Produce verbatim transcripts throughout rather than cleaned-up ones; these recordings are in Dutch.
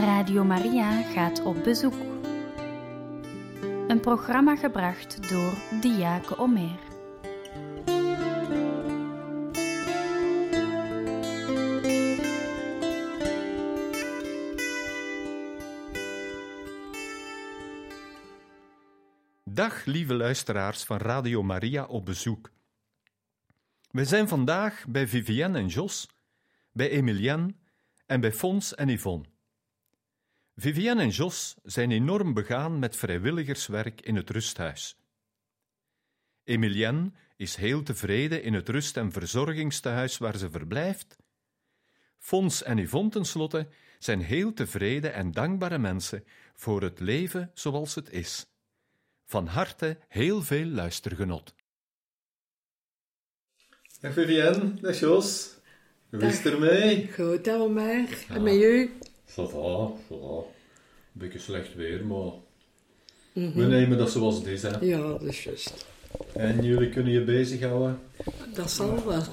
Radio Maria gaat op bezoek. Een programma gebracht door Diake Omer. Dag lieve luisteraars van Radio Maria op bezoek. We zijn vandaag bij Vivienne en Jos, bij Emilienne en bij Fons en Yvonne. Vivienne en Jos zijn enorm begaan met vrijwilligerswerk in het rusthuis. Emilienne is heel tevreden in het rust- en verzorgingstehuis waar ze verblijft. Fons en Yvonne tenslotte zijn heel tevreden en dankbare mensen voor het leven zoals het is. Van harte heel veel luistergenot. Dag Vivienne, dag Jos. Hoe is het ermee? Goed, Omer. En met u? Ça va, ça va. Een beetje slecht weer, maar mm-hmm. we nemen dat zoals het is, hè. Ja, dat is juist. En jullie kunnen je bezighouden? Dat zal wel.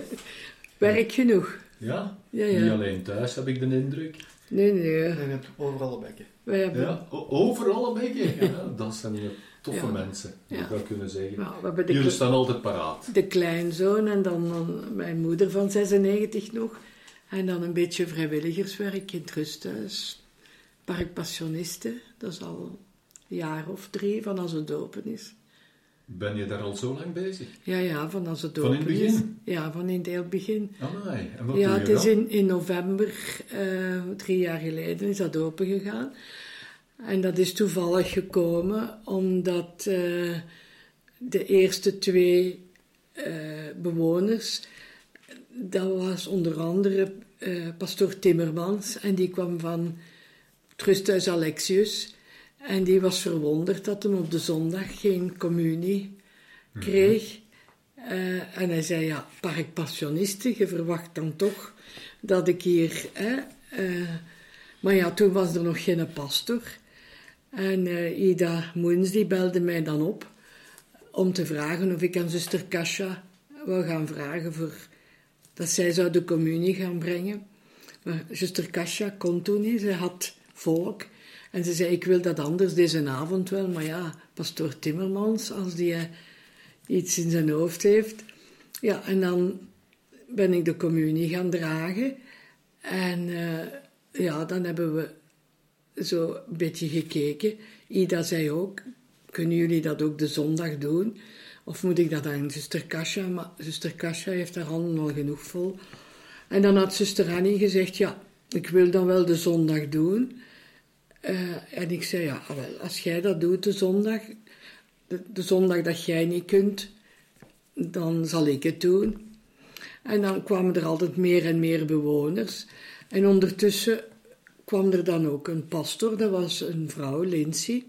Werk genoeg. Ja? Ja, ja? Niet alleen thuis, heb ik de indruk. Nee, nee. Je hebt overal een bekken. Wij hebben... Ja, o- overal een beetje. Ja, dat zijn uh, toffe Ja. mensen, moet Ja. ik wel kunnen zeggen. Nou, we hebben de Jullie kle- staan altijd paraat. De kleinzoon en dan, dan mijn moeder van zesennegentig nog. En dan een beetje vrijwilligerswerk in het rusthuis. Parkpassionisten, dat is al een jaar of drie van als het open is. Ben je daar al zo lang bezig? Ja, ja, van als het Van open in het is. begin? Ja, van in het heel begin. Amai, en wat Ja, doe het je is dan? in, in november, uh, drie jaar geleden, is dat open gegaan. En dat is toevallig gekomen omdat uh, de eerste twee uh, bewoners, dat was onder andere uh, pastoor Timmermans, en die kwam van het rusthuis Alexius. En die was verwonderd dat hij op de zondag geen communie kreeg. Mm-hmm. Uh, en hij zei, ja, parkpassionisten, je verwacht dan toch dat ik hier... Hè, uh, maar ja, toen was er nog geen pastor. En uh, Ida Moens, die belde mij dan op om te vragen of ik aan zuster Kasia wou gaan vragen voor, dat zij zou de communie gaan brengen. Maar zuster Kasia kon toen niet, zij had volk. En ze zei, ik wil dat anders deze avond wel, maar ja, pastoor Timmermans, als die uh, iets in zijn hoofd heeft. Ja, en dan ben ik de communie gaan dragen. En uh, ja, dan hebben we zo een beetje gekeken. Ida zei ook, kunnen jullie dat ook de zondag doen? Of moet ik dat aan zuster Kasia? Maar zuster Kasia heeft haar handen al genoeg vol. En dan had zuster Annie gezegd, ja, ik wil dan wel de zondag doen. Uh, en ik zei, ja, wel, als jij dat doet de zondag, de, de zondag dat jij niet kunt, dan zal ik het doen. En dan kwamen er altijd meer en meer bewoners. En ondertussen kwam er dan ook een pastor, dat was een vrouw, Lindsay.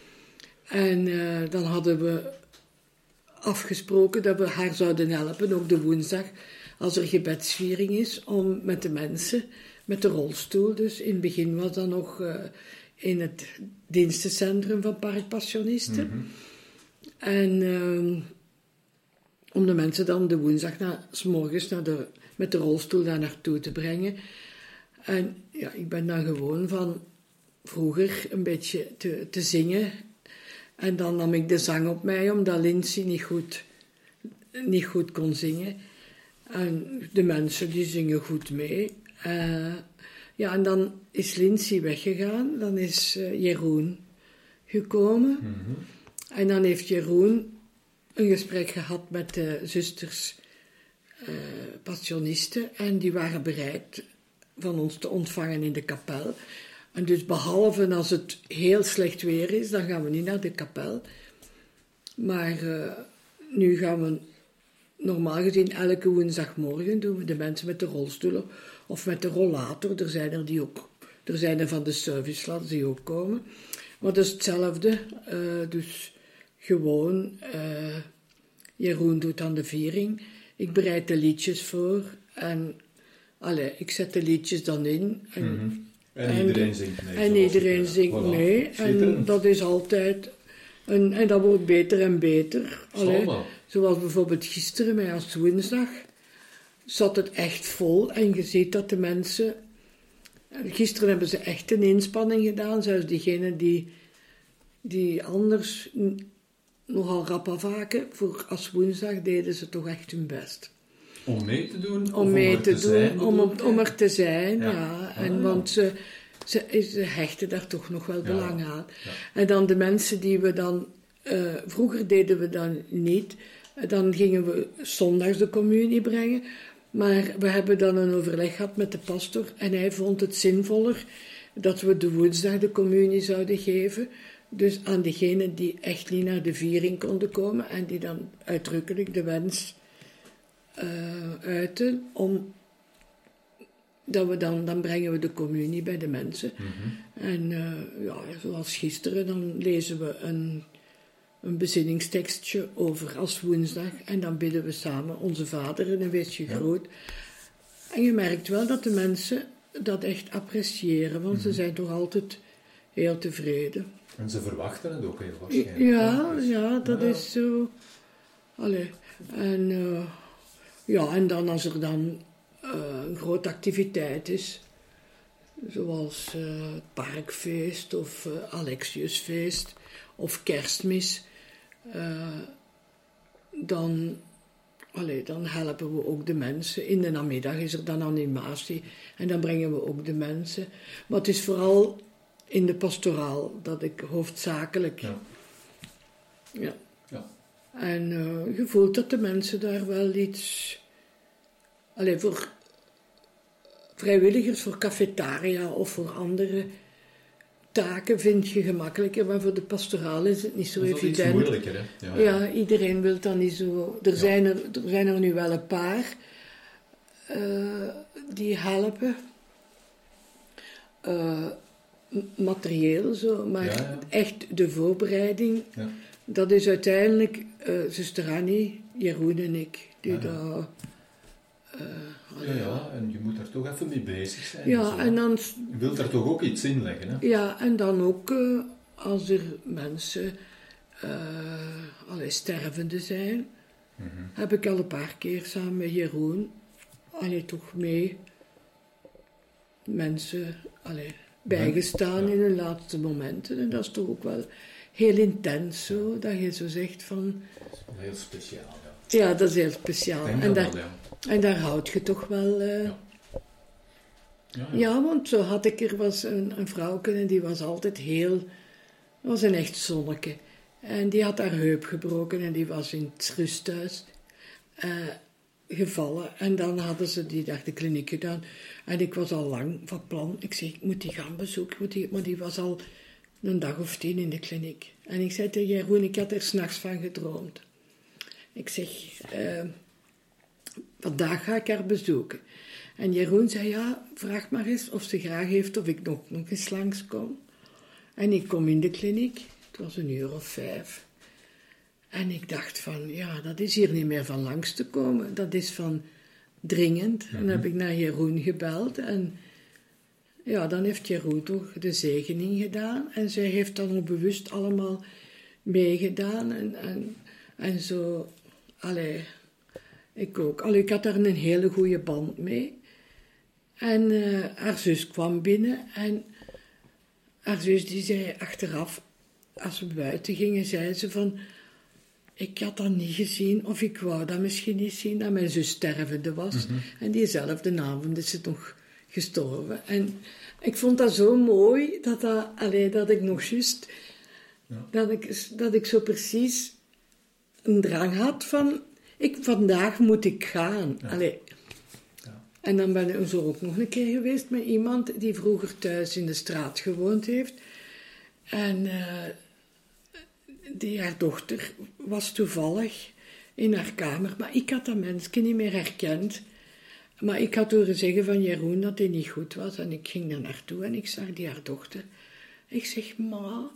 En uh, dan hadden we afgesproken dat we haar zouden helpen, ook de woensdag, als er gebedsviering is, om met de mensen, met de rolstoel. Dus in het begin was dat nog uh, in het dienstencentrum van parkpassionisten. Mm-hmm. En uh, om de mensen dan de woensdag na, 's morgens naar de, met de rolstoel daar naartoe te brengen. En ja, ik ben dan gewoon van vroeger een beetje te, te zingen. En dan nam ik de zang op mij, omdat Lindsay niet goed, niet goed kon zingen. En de mensen die zingen goed mee. Uh, ja, en dan is Lindsay weggegaan. Dan is uh, Jeroen gekomen. Mm-hmm. En dan heeft Jeroen een gesprek gehad met de zusters uh, passionisten. En die waren bereid van ons te ontvangen in de kapel. En dus behalve als het heel slecht weer is, dan gaan we niet naar de kapel. Maar uh, nu gaan we, normaal gezien, elke woensdagmorgen doen we de mensen met de rolstoelen of met de rollator. Er zijn er die ook, er zijn er van de servicelads die ook komen. Maar dat is hetzelfde. Uh, dus gewoon, uh, Jeroen doet dan de viering. Ik bereid de liedjes voor en allee, ik zet de liedjes dan in. En, mm-hmm. en iedereen en, zingt mee. En iedereen zingt voilà. mee. En dat is altijd... En, en dat wordt beter en beter. Allee, zoals bijvoorbeeld gisteren, maar als woensdag, zat het echt vol. En je ziet dat de mensen Gisteren hebben ze echt een inspanning gedaan, zelfs diegenen die, die anders n- nogal rap afhaken. Voor als woensdag deden ze toch echt hun best. Om mee te doen? Om of mee om er te, te doen, zijn, om, bedoel om, je? om er te zijn, ja. Ja. En, Ah. want ze, ze, ze hechten daar toch nog wel Ja. belang aan. Ja. En dan de mensen die we dan... Uh, vroeger deden we dan niet. Dan gingen we zondags de communie brengen. Maar we hebben dan een overleg gehad met de pastor. En hij vond het zinvoller dat we de woensdag de communie zouden geven. Dus aan degenen die echt niet naar de viering konden komen. En die dan uitdrukkelijk de wens uh, uiten om... Dat we dan, dan brengen we de communie bij de mensen. Mhm. En uh, ja, zoals gisteren, dan lezen we een, een bezinningstekstje over als woensdag. En dan bidden we samen onze Vader en dan wees je Ja. groot. En je merkt wel dat de mensen dat echt appreciëren, want Mhm. ze zijn toch altijd heel tevreden. En ze verwachten het ook heel waarschijnlijk. Ja, hè? Dus- ja, dat ja. is zo. Allee. En, uh, ja, en dan als er dan uh, een grote activiteit is, zoals uh, het Parkfeest of uh, Alexiusfeest of Kerstmis, uh, dan, allee, dan helpen we ook de mensen. In de namiddag is er dan animatie en dan brengen we ook de mensen. Maar het is vooral in de pastoraal dat ik hoofdzakelijk... Ja. Ja. Ja. En uh, je voelt dat de mensen daar wel iets... Allee, voor vrijwilligers, voor cafetaria of voor andere taken vind je gemakkelijker, maar voor de pastoraal is het niet zo Dat is wel iets evident. moeilijker, hè? Ja, Ja, iedereen wil dan niet zo... Er, Ja. zijn, er, er zijn er nu wel een paar uh, die helpen. Uh, m- materieel zo, maar Ja, ja. echt de voorbereiding... Ja. Dat is uiteindelijk uh, zuster Annie, Jeroen en ik, die Ja, ja. daar... Uh, Ja, ja, en je moet er toch even mee bezig zijn. ja, zo. en dan, Je wilt er toch ook iets in leggen, hè? ja, en dan ook uh, als er mensen uh, allee, stervende zijn, Mhm. heb ik al een paar keer samen met Jeroen, allee, toch mee mensen allee, bijgestaan Ja. in hun laatste momenten. En dat is toch ook wel heel intens zo, dat je zo zegt van... Dat is wel heel speciaal, ja. Ja, dat is heel speciaal. Ik denk En dat daar, wel, ja. en daar houd je toch wel... Uh, Ja. Ja, ja. Ja, want zo had ik er was een, een vrouwke en die was altijd heel... was een echt zonneke. En die had haar heup gebroken en die was in het rusthuis uh, gevallen. En dan hadden ze die dag de kliniek gedaan. En ik was al lang van plan. Ik zei, ik moet die gaan bezoeken. Moet die, maar die was al een dag of tien in de kliniek. En ik zei tegen Jeroen, ik had er 's nachts van gedroomd. Ik zeg, uh, vandaag ga ik haar bezoeken. En Jeroen zei, ja, vraag maar eens of ze graag heeft of ik nog, nog eens langskom. En ik kom in de kliniek, het was een uur of vijf. En ik dacht van, ja, dat is hier niet meer van langs te komen. Dat is van dringend. En dan heb ik naar Jeroen gebeld. En ja, dan heeft Jeroen toch de zegening gedaan. En zij heeft dan ook bewust allemaal meegedaan. En, en, en zo, allee, ik ook. Allee, ik had daar een hele goede band mee. En uh, haar zus kwam binnen en haar zus die zei achteraf, als we buiten gingen, zei ze van, ik had dat niet gezien, of ik wou dat misschien niet zien, dat mijn zus stervende was. Mm-hmm. En diezelfde avond is ze nog gestorven. En ik vond dat zo mooi, dat, dat, allee, dat ik nog juist, ja. dat, ik, dat ik zo precies een drang had van, ik, vandaag moet ik gaan. Ja. Allee. En dan ben ik zo ook nog een keer geweest met iemand die vroeger thuis in de straat gewoond heeft. En uh, die, haar dochter was toevallig in haar kamer. Maar ik had dat mensje niet meer herkend. Maar ik had horen zeggen van Jeroen dat hij niet goed was. En ik ging daar naartoe en ik zag die haar dochter. Ik zeg, ma,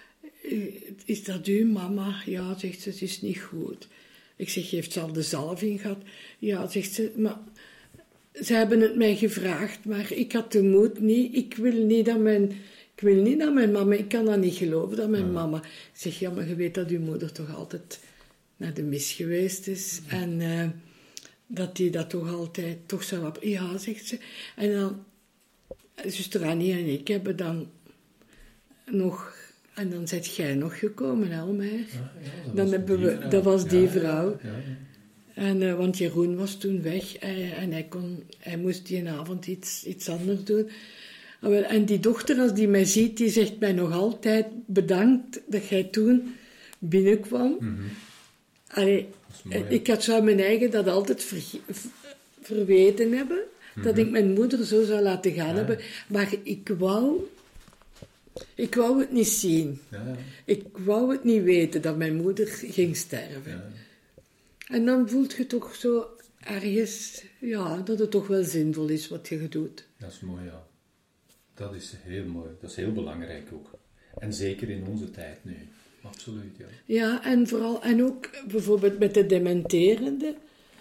is dat uw mama? Ja, zegt ze, het is niet goed. Ik zeg, heeft ze al de zalving gehad? Ja, zegt ze, maar... Ze hebben het mij gevraagd, maar ik had de moed niet. Ik wil niet dat mijn, ik wil niet dat mijn mama... Ik kan dat niet geloven, dat mijn ja. mama... Ik zeg, ja, maar je weet dat uw moeder toch altijd naar de mis geweest is. Ja. En uh, dat die dat toch altijd... Toch zou... Ja, zegt ze. En dan zuster Annie en ik hebben dan nog... En dan zit jij nog gekomen, Elmer. Ja, ja, dat dan was hebben die we, vrouw. dat was die Ja, vrouw. Ja, ja. En, uh, want Jeroen was toen weg uh, en hij, kon, hij moest die avond iets, iets anders doen. En die dochter, als die mij ziet, die zegt mij nog altijd bedankt dat jij toen binnenkwam. Mm-hmm. Allee, mooi, ik had zou mijn eigen dat altijd ver, verweten hebben, mm-hmm. dat ik mijn moeder zo zou laten gaan ja. hebben. Maar ik wou, ik wou het niet zien. Ja, ja. Ik wou het niet weten dat mijn moeder ging sterven. Ja. En dan voelt je toch zo ergens, ja, dat het toch wel zinvol is wat je doet. Dat is mooi, ja. Dat is heel mooi. Dat is heel belangrijk ook. En zeker in onze tijd nu. Absoluut, ja. Ja, en vooral, en ook bijvoorbeeld met de dementerende.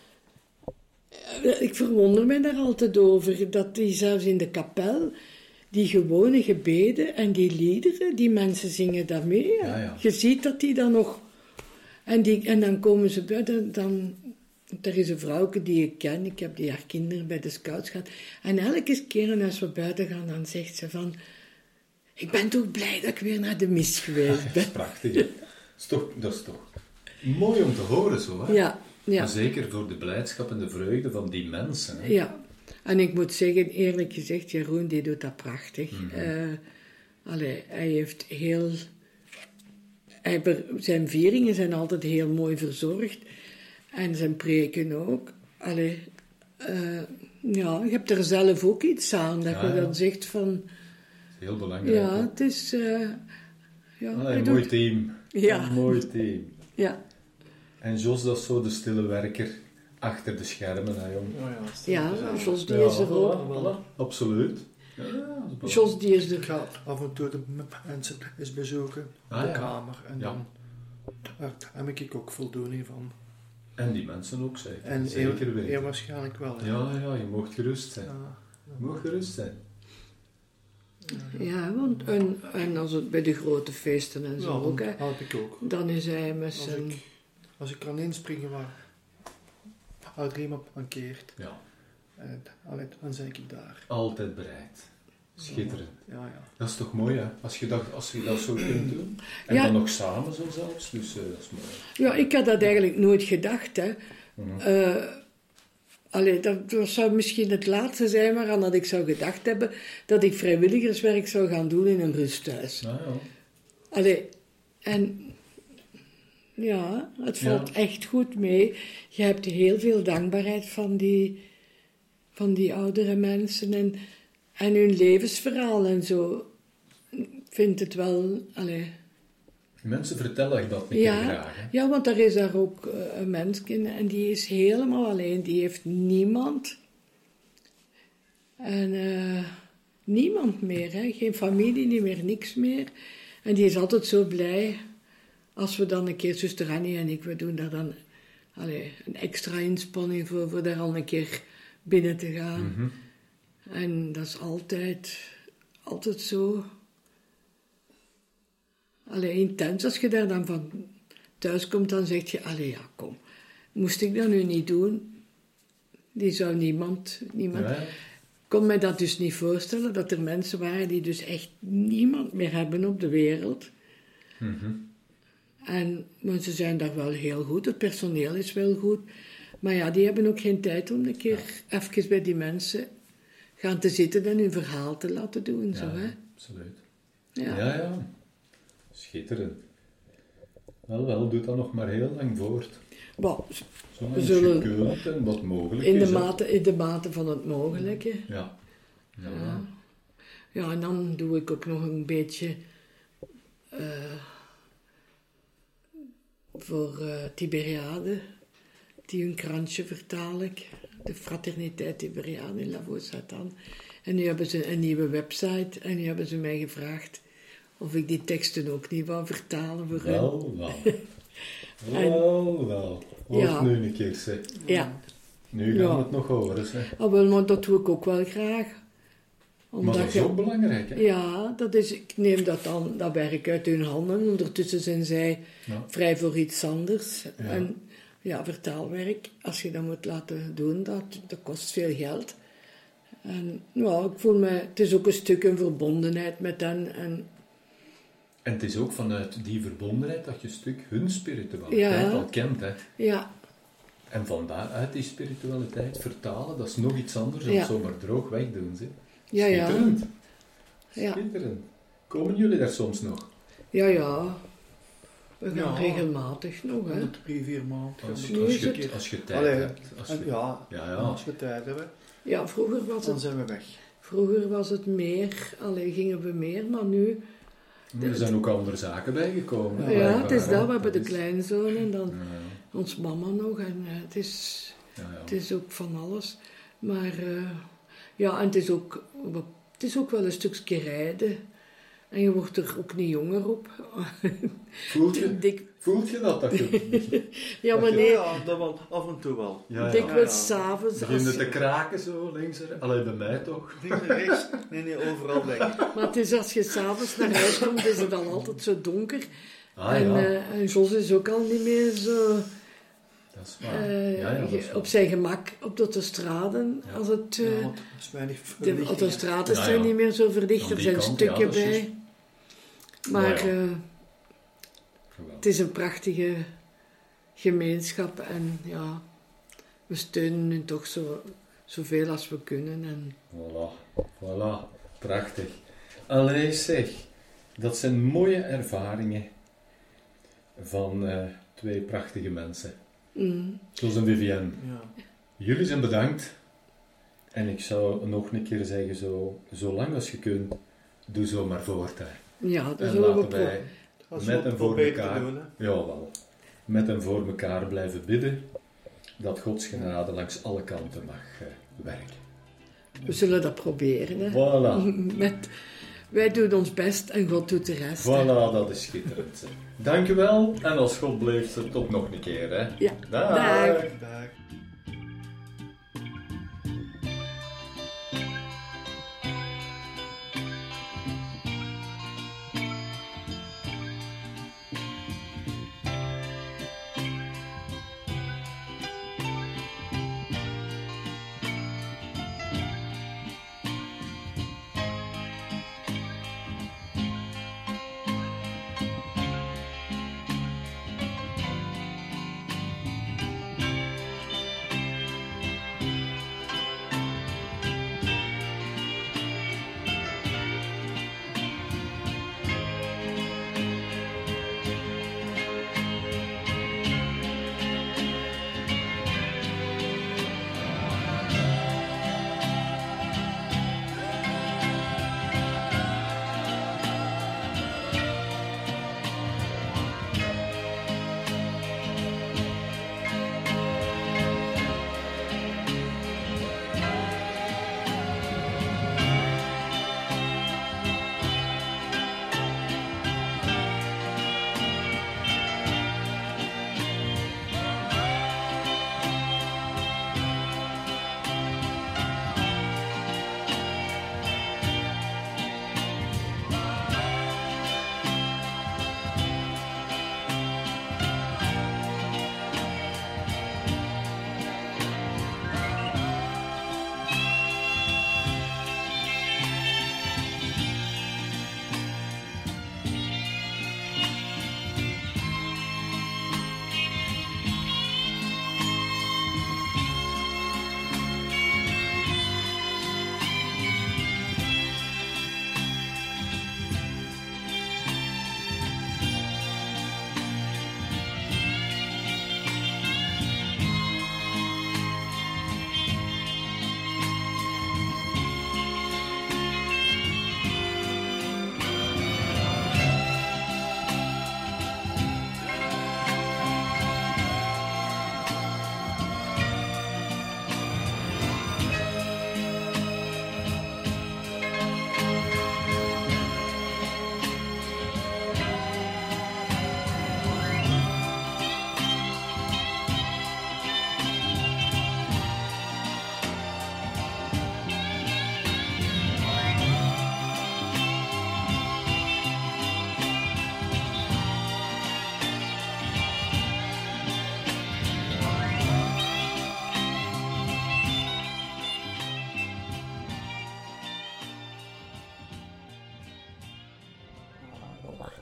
Ik verwonder me daar altijd over, dat die zelfs in de kapel, die gewone gebeden en die liederen, die mensen zingen daarmee. Ja. Ja, ja. Je ziet dat die dan nog... En, die, en dan komen ze buiten, dan... Er is een vrouwke die ik ken, ik heb die haar kinderen bij de scouts gehad. En elke keer als we buiten gaan, dan zegt ze van... Ik ben toch blij dat ik weer naar de mis geweest ben. Dat is prachtig. Dat is toch, dat is toch mooi om te horen zo, hè? Ja, ja. Maar zeker voor de blijdschap en de vreugde van die mensen. Hè? Ja. En ik moet zeggen, eerlijk gezegd, Jeroen, die doet dat prachtig. Mm-hmm. Uh, allee, hij heeft heel... Hij, zijn vieringen zijn altijd heel mooi verzorgd. En zijn preken ook. Allee, uh, ja, je hebt er zelf ook iets aan, dat ja, je dan ja. zegt van... Heel belangrijk. Ja, het is... Uh, ja, ah, een doet... mooi team. Ja. Een mooi team. Ja. En Jos, dat is zo de stille werker achter de schermen, hè, jong. Oh ja, ja Jos die ja, is er ook. Voilà, voilà. Absoluut. Ja, Jos die is er. Ik ga af en toe de mensen eens bezoeken, ah, de ja. kamer. En ja. dan daar heb ik ook voldoening van. En die mensen ook, zeker. En zeker heel, weten. heel waarschijnlijk wel. Ja, ja, ja je mag gerust zijn. Ja. Je mag gerust zijn. Ja, want en, en als het bij de grote feesten en zo ja, ook, hè, heb ik ook. Dan is hij met zijn... Als ik, als ik kan inspringen waar Adrien me mankeert, ja. en, dan ben ik daar. Altijd bereid. Schitterend. Ja, ja. Dat is toch mooi, hè? Als je dat, als je dat zo kunt doen. En ja. dan nog samen zo zelfs, dus uh, dat is mooi. Ja, ik had dat eigenlijk nooit gedacht, hè. Mm-hmm. Uh, Allee, dat, dat zou misschien het laatste zijn waaraan dat ik zou gedacht hebben dat ik vrijwilligerswerk zou gaan doen in een rusthuis. Ah, ja. Allee, en ja, het valt ja. echt goed mee. Je hebt heel veel dankbaarheid van die, van die oudere mensen en, en hun levensverhaal en zo. Ik vind het wel, allee... Mensen vertellen dat niet ja, graag. Hè? Ja, want er is daar ook uh, een mens in en die is helemaal alleen. Die heeft niemand. En uh, niemand meer, hè? Geen familie, niet meer, niks meer. En die is altijd zo blij als we dan een keer, zuster Annie en ik, we doen daar dan allee, een extra inspanning voor, voor daar al een keer binnen te gaan. Mm-hmm. En dat is altijd, altijd zo... Allee, intens, als je daar dan van thuis komt, dan zeg je, allee, ja, kom. Moest ik dat nu niet doen? Die zou niemand... niemand... Ja. kon mij dat dus niet voorstellen, dat er mensen waren die dus echt niemand meer hebben op de wereld. Mm-hmm. En, maar ze zijn daar wel heel goed, het personeel is wel goed. Maar ja, die hebben ook geen tijd om een keer ja. even bij die mensen gaan te zitten en hun verhaal te laten doen. Ja, zo, hè? absoluut. Ja, ja. ja. Schitterend. Wel, wel, doet dat nog maar heel lang voort. Well, Zo we zullen kunt en wat mogelijk in de is. Mate, in de mate van het mogelijke. Ja. Ja. Ja. Ja, en dan doe ik ook nog een beetje uh, voor uh, Tiberiade, die een krantje vertaal ik. De Fraterniteit Tiberiade in La Voix-Satan. En nu hebben ze een nieuwe website en nu hebben ze mij gevraagd of ik die teksten ook niet wou vertalen voor hen. Wel, wel. wel, wel. Hoort ja. nu een keer, zeg. Ja. Nu gaan we ja. het nog horen, zeg. Oh, wel, maar dat doe ik ook wel graag. Omdat maar dat is je, ook belangrijk, hè? Ja, dat is, ik neem dat dan, dat werk uit hun handen. Ondertussen zijn zij ja. vrij voor iets anders. Ja. En ja, vertaalwerk, als je dat moet laten doen, dat, dat kost veel geld. En ja, ik voel me, het is ook een stuk een verbondenheid met hen. En, en het is ook vanuit die verbondenheid dat je een stuk hun spiritualiteit ja, al kent. Hè? Ja. En van daaruit die spiritualiteit vertalen, dat is nog iets anders dan ja. zomaar droog wegdoen. Hè? Ja, ja. Schitterend. Ja. Schitterend. Komen jullie daar soms nog? Ja, ja. We gaan Ja. regelmatig nog, hè. Om de drie, vier maanden. Als, Nu als, is je, het- als je tijd Allee, hebt. Als je, en ja, ja, ja. als we tijd hebben, Ja, vroeger was dan het, zijn we weg. vroeger was het meer, alleen gingen we meer, maar nu... Er zijn ook andere zaken bijgekomen. Ja, blijkbaar, het is hè. dat. We hebben de is- kleinzoon en dan Ja, ons mama nog. En eh, het, is, ja, ja. het is ook van alles. Maar eh, ja, en het is, ook, wat- het is ook wel een stukje rijden. En je wordt er ook niet jonger op. Voelt je, Dik, voelt je dat? dat je, ja, maar dat je- nee, Ja, dat wel, af en toe wel. ja, ja. dikwijls Ja, ja. s'avonds. Begint het als- te kraken zo, links en rechts? Allee, bij mij toch? Links en rechts, nee, nee, overal weg. Maar het is als je s'avonds naar huis komt, is het al altijd zo donker. Ah en, ja, eh, en Jos is ook al niet meer zo dat is waar. eh, ja, ja, dat is op waar. zijn gemak op de autostraden. Ja. Als het, eh, Ja, want er is weinig de verlichting. autostraden Ja, zijn ja. niet meer zo verlicht, Aan er die zijn kant, ja, stukken dat is bij. juist. Maar Maar ja. eh, Geweldig. het is een prachtige gemeenschap en ja, we steunen hen toch zo, zoveel als we kunnen. En, Voilà, voilà, prachtig. Allee zeg, dat zijn mooie ervaringen van eh, twee prachtige mensen. mm, Zoals een Vivienne. Ja. Jullie zijn bedankt. En ik zou nog een keer zeggen, zo, zolang als je kunt, doe zo maar voort. Hè. ja, dat En zullen we laten pro- wij Als met we en voor proberen te elkaar, doen, hè. jawel, met en voor elkaar blijven bidden, dat Gods genade langs alle kanten mag eh, werken. we zullen dat proberen. Hè. Voilà. Met, wij doen ons best en God doet de rest. hè. Voilà, dat is schitterend. Hè. Dankjewel en als God blijft, tot nog een keer. Hè. Ja, Dag. dag. Dag.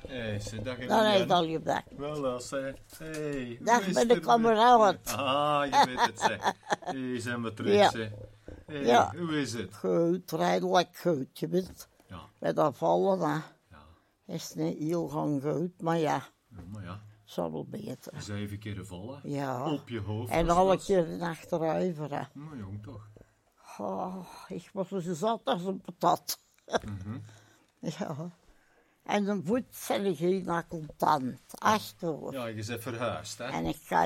Hey, zeg, dag Dan heb je al je dag. Wel, als zeg. Hey, Dag met de kameraad. Ah, je weet het, zeg. Hey, zijn we terug, Ja. zeg. Hey, Ja. hoe is het? Goed, redelijk goed, je weet. Ja. Met dat vallen, hè. Ja, Is niet heel gang goed, maar ja, ja, maar ja. zal wel beter. Zeven keer vallen. Ja. Op je hoofd. En was alle dat. keer achteruiver, hè. Maar jong, toch. Oh, ik was zo zat als een patat. Ja. En de voet zijn ik hier naar contant, achter. Ja, je bent verhuisd, hè? En ik ga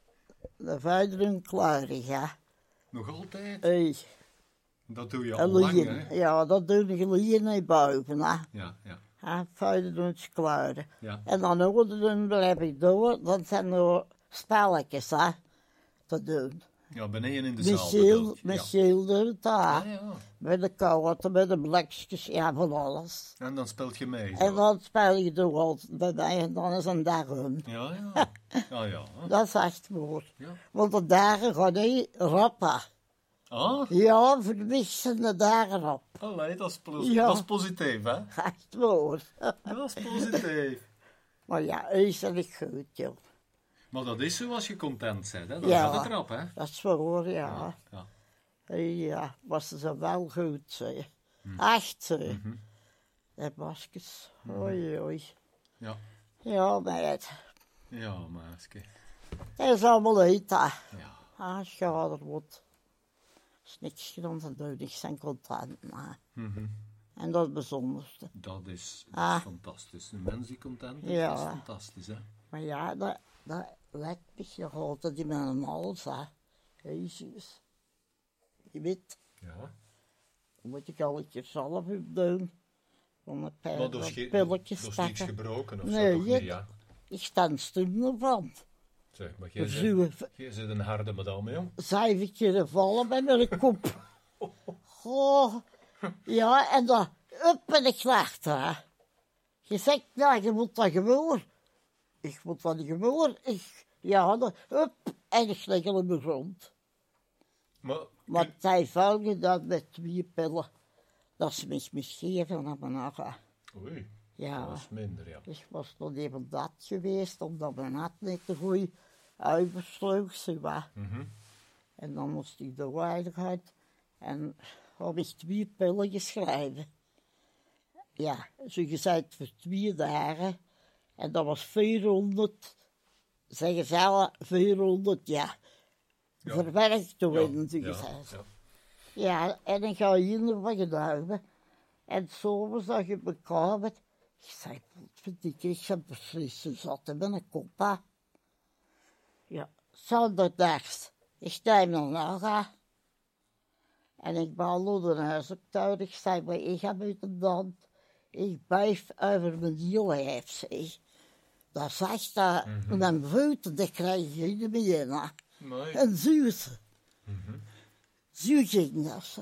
de vuideren kleurig, ja. Nog altijd? Hey, Dat doe je en al lang, liggen. hè? Ja, dat doen je liggen naar boven, hè. Ja, ja, Ja, vuideren kleuren. ja. En dan houden blijf ik door, dan zijn er spelletjes, hè, te doen. Ja, beneden in de zaal. Michiel, bedoel je? Michiel doet dat. Ja. Ja, ja. Met de kaarten, met de blikjes, ja, van alles. En dan speelt je mee. En Zo. dan speel je door wat bij mij en dan is een dag om. Ja, ja. Ja, ja. Dat is echt mooi. Ja. Want de dagen gaan niet rappen. Ah, Ja, voor mij zijn de dagen op. allee, dat is, pos- Ja. dat is positief, hè? Echt mooi. Dat is positief. Maar ja, is dat niet goed, joh. Maar dat is zo als je content bent, hè? Dan Ja. gaat het erop, hè? Dat is waar, ja. Ja. Ja, was ze wel goed, zeg. Hm. Echt, zeg. Mhm. De maskers. Oei, oei. Ja. Ja, meid. Ja, maaske. Dat is allemaal uit, hè. Ja. Ah, schade wordt. Er is niks gedaan te doen, ik ben content. hè. Mhm. En dat is het bijzonderste. Dat is Ah. fantastisch. Een mens die content is, Ja. is fantastisch, hè? Maar ja, dat, dat lijkt me nog altijd in mijn hals, hè. Jezus. Je weet, Ja. dan moet ik al een keer zelf op doen. Van een Maar paar dat is, geen- pilletjes dat is niks pakken. gebroken of Nee, zo, toch je- niet, ja? Ik sta een stum ervan. Zeg, maar jij Zo, zit, jij zit een harde madame, jong. zeven keer vallen bij mijn kop. Oh, ja, en dan, up ben ik achter, hè. Je zegt, nou, je moet dat gewoon. Ik moet dat gewoon. Ik, ja, dan, up, en ik leg op de grond. Maar, Maar zij volgen dat met twee pillen. Dat is mis misgeven naar mijn naga. oei, Ja, dat is minder, ja. ik was nog even dat geweest, omdat mijn hart niet te goed uitgesloeg, zo wat. Mhm. En dan moest ik de waardigheid en heb ik twee pillen geschreven. Ja, zo gezegd voor twee dagen. En dat was vierhonderd, zeggen ze alle, vierhonderd, ja. Ja. Verwerkt te worden, zo ja, gezegd. ja. Ja, en ik ga hier nog wat gedaan. En soms dat je me kamer, ik zei, verdikke, ik ben precies zo zat in mijn kop, hè. Ja, zondags, ik sta nog nagaan. En ik ben door een huis op thuis, ik zei, maar ik heb uit de hand, ik blijf over mijn hiel heeft, zeg. Dat zegt dat, Mhm. mijn voeten, dat krijg je niet meer, hè. Mooi. En zuur. Mhm. Zuur ging dat, zo.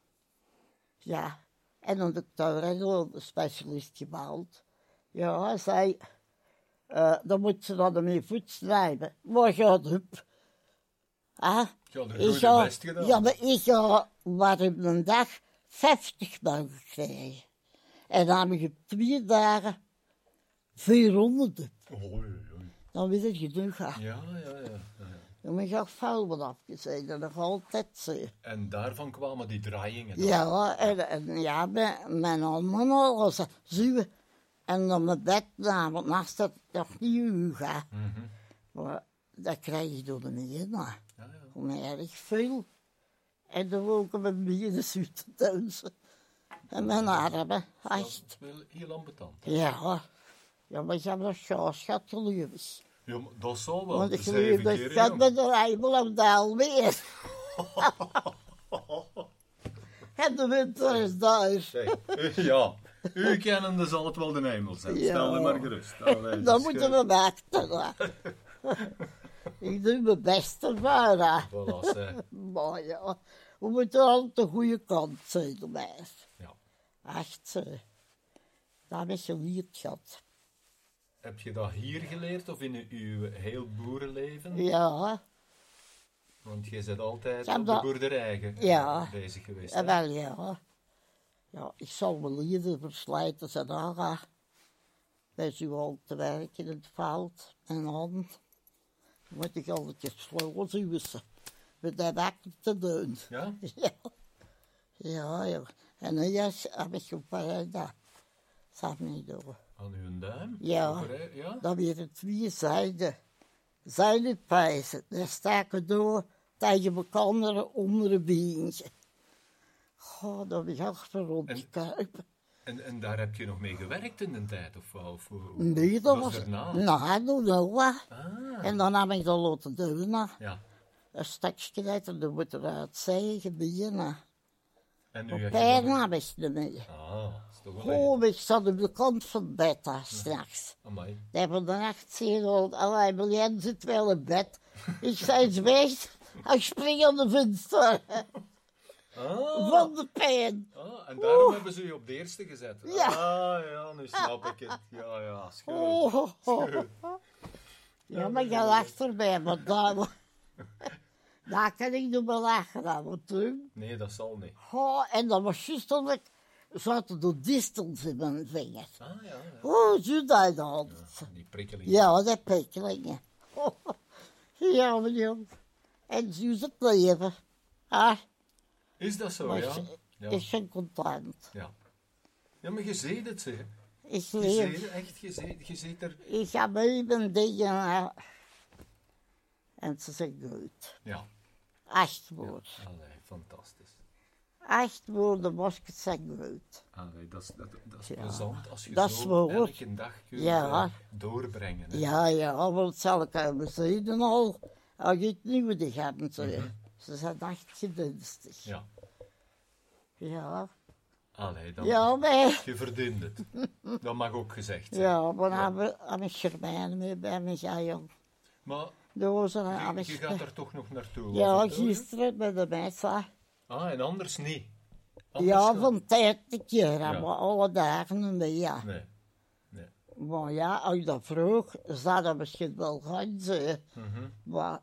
Ja, en dan heb ik daar een specialist gebeld. Ja, hij zei, uh, dan moet ze dat ermee voet snijden. Waar gaat het op? Ah, Je had er ik goed ga, je best gedaan. ja, maar ik ga maar op een dag vijftig man krijgen. En dan heb ik op twee dagen vierhonderd op. Oei, oei. Dan weet ik genoeg. hè. Ja, ja, ja, ja. Dan ben ik ook vuil wat afgezeten, dat nog altijd zo. En daarvan kwamen die draaiingen dan. Ja, en, en ja, mijn, mijn handen was zuur. En dan mijn bed na, want naast dat toch niet uw hè. Mhm. Maar dat krijg je door de midden, hè. Ja, ja. Voor mij erg veel. En dan ook met mij de zuur te dansen. En mijn armen, Dat echt. is wel heel ambetant. Ja, ja, maar ik heb nog chaos gehad, gelukkig. Ja, maar dat zal wel. Want ik Zeven geloof dat keer, ik had jong. met de rijbel op de alweer. En de winter is daar. Zeg, ja, u kennende zal het wel de hemel zijn. Ja. Stel je maar gerust. Allee, Dan dus moeten ge- we wachten. hè. Ik doe mijn best ervoor. hè. Voilà, zeg. Maar ja, we moeten altijd de goede kant zijn erbij. Ja. Echt, eh, dat heb ik geleerd gehad. Heb je dat hier geleerd of in uw heel boerenleven? Ja, Want je bent altijd Ik heb op de dat- boerderij ge- Ja. bezig geweest. en hè? wel ja. Ja, ik zal wel leren verslijten zijn aangaan. bij zo'n te werken in het veld en dan moet ik altijd slow zuizen. Met dat wakker te doen. Ja? Ja. Ja, ja. En dan yes, heb ik een paar dat zat niet door. Aan uw duim? Ja. Over, ja? Dan weer het twee zijden. Zijdenpijzen. Daar staken door tegen elkaar onder een beentje. Goh, dat heb ik echt voor rondgekruipen. En, en daar heb je nog mee gewerkt in de tijd? Of, of, of Nee, dat was... erna? Nou, dat wel wat. Ah. En dan heb ik dat laten doen. Ja. Een stukje uit en dan moet eruit zeggen, beginnen. En nu Op heb pijn je nog... heb ik er mee. Ah, dat is toch wel Oh, ik zat op de kant van het bed daar straks. Amai. Die hebben de nacht zien, allee, Milien zit wel in bed. Ik zei, het wees, ik spring aan de venster. Ah. Van de pijn. Ah, en daarom hebben ze je op de eerste gezet. Ja. Ah, ja, nu snap ik het. Ja, ja, schön. Oh, oh, oh. Schön. Ja, maar je lacht erbij, want daar, daar kan ik niet meer lachen aan. Want toen, Nee, dat zal niet. oh, en dan was juist dat ik zaten de distels in mijn vingers. Ah, ja, ja. Oh, zo dat dan. Die prikkeling. Ja, dat prikkelingen. Oh, ja, meneer. En zo is het leven. Ah, Is dat zo, maar ja? ik- Ja. ik ben content. Ja. Ja, maar je ziet het, zeg. Ik Je leef. ziet echt, je ziet, je ziet er... Ik ga bij mijn dingen. eh, En ze zijn goed. Ja. Acht ja. woorden. Allee, fantastisch. Acht woorden, baskets zijn goed. Allee, dat is, dat, dat is Ja. plezant als je Dat is zo wel goed. elke dag kunt Ja. eh, doorbrengen. Hè? Ja, ja, want zal ik hebben zeiden al. Als je het nieuwe hebben, ze. Mhm. Ze zijn echt gedienstig. Ja. Ja, Allee, dan... ja, maar. Je verdient het. Dat mag ook gezegd zijn. Ja, maar dan hebben we een Germijn mee bij me, ja, jong. Maar Door zijn je, aan je gaat er toch nog naartoe? Ja, af en toe, hè? gisteren bij de mensen. Ah, en anders niet? Anders Ja, gaat- van tijd te keer, Ja. maar alle dagen niet meer, ja. Nee. Nee. Maar ja, als je dat vroeg, zou dat misschien wel gaan zijn. Mhm. Maar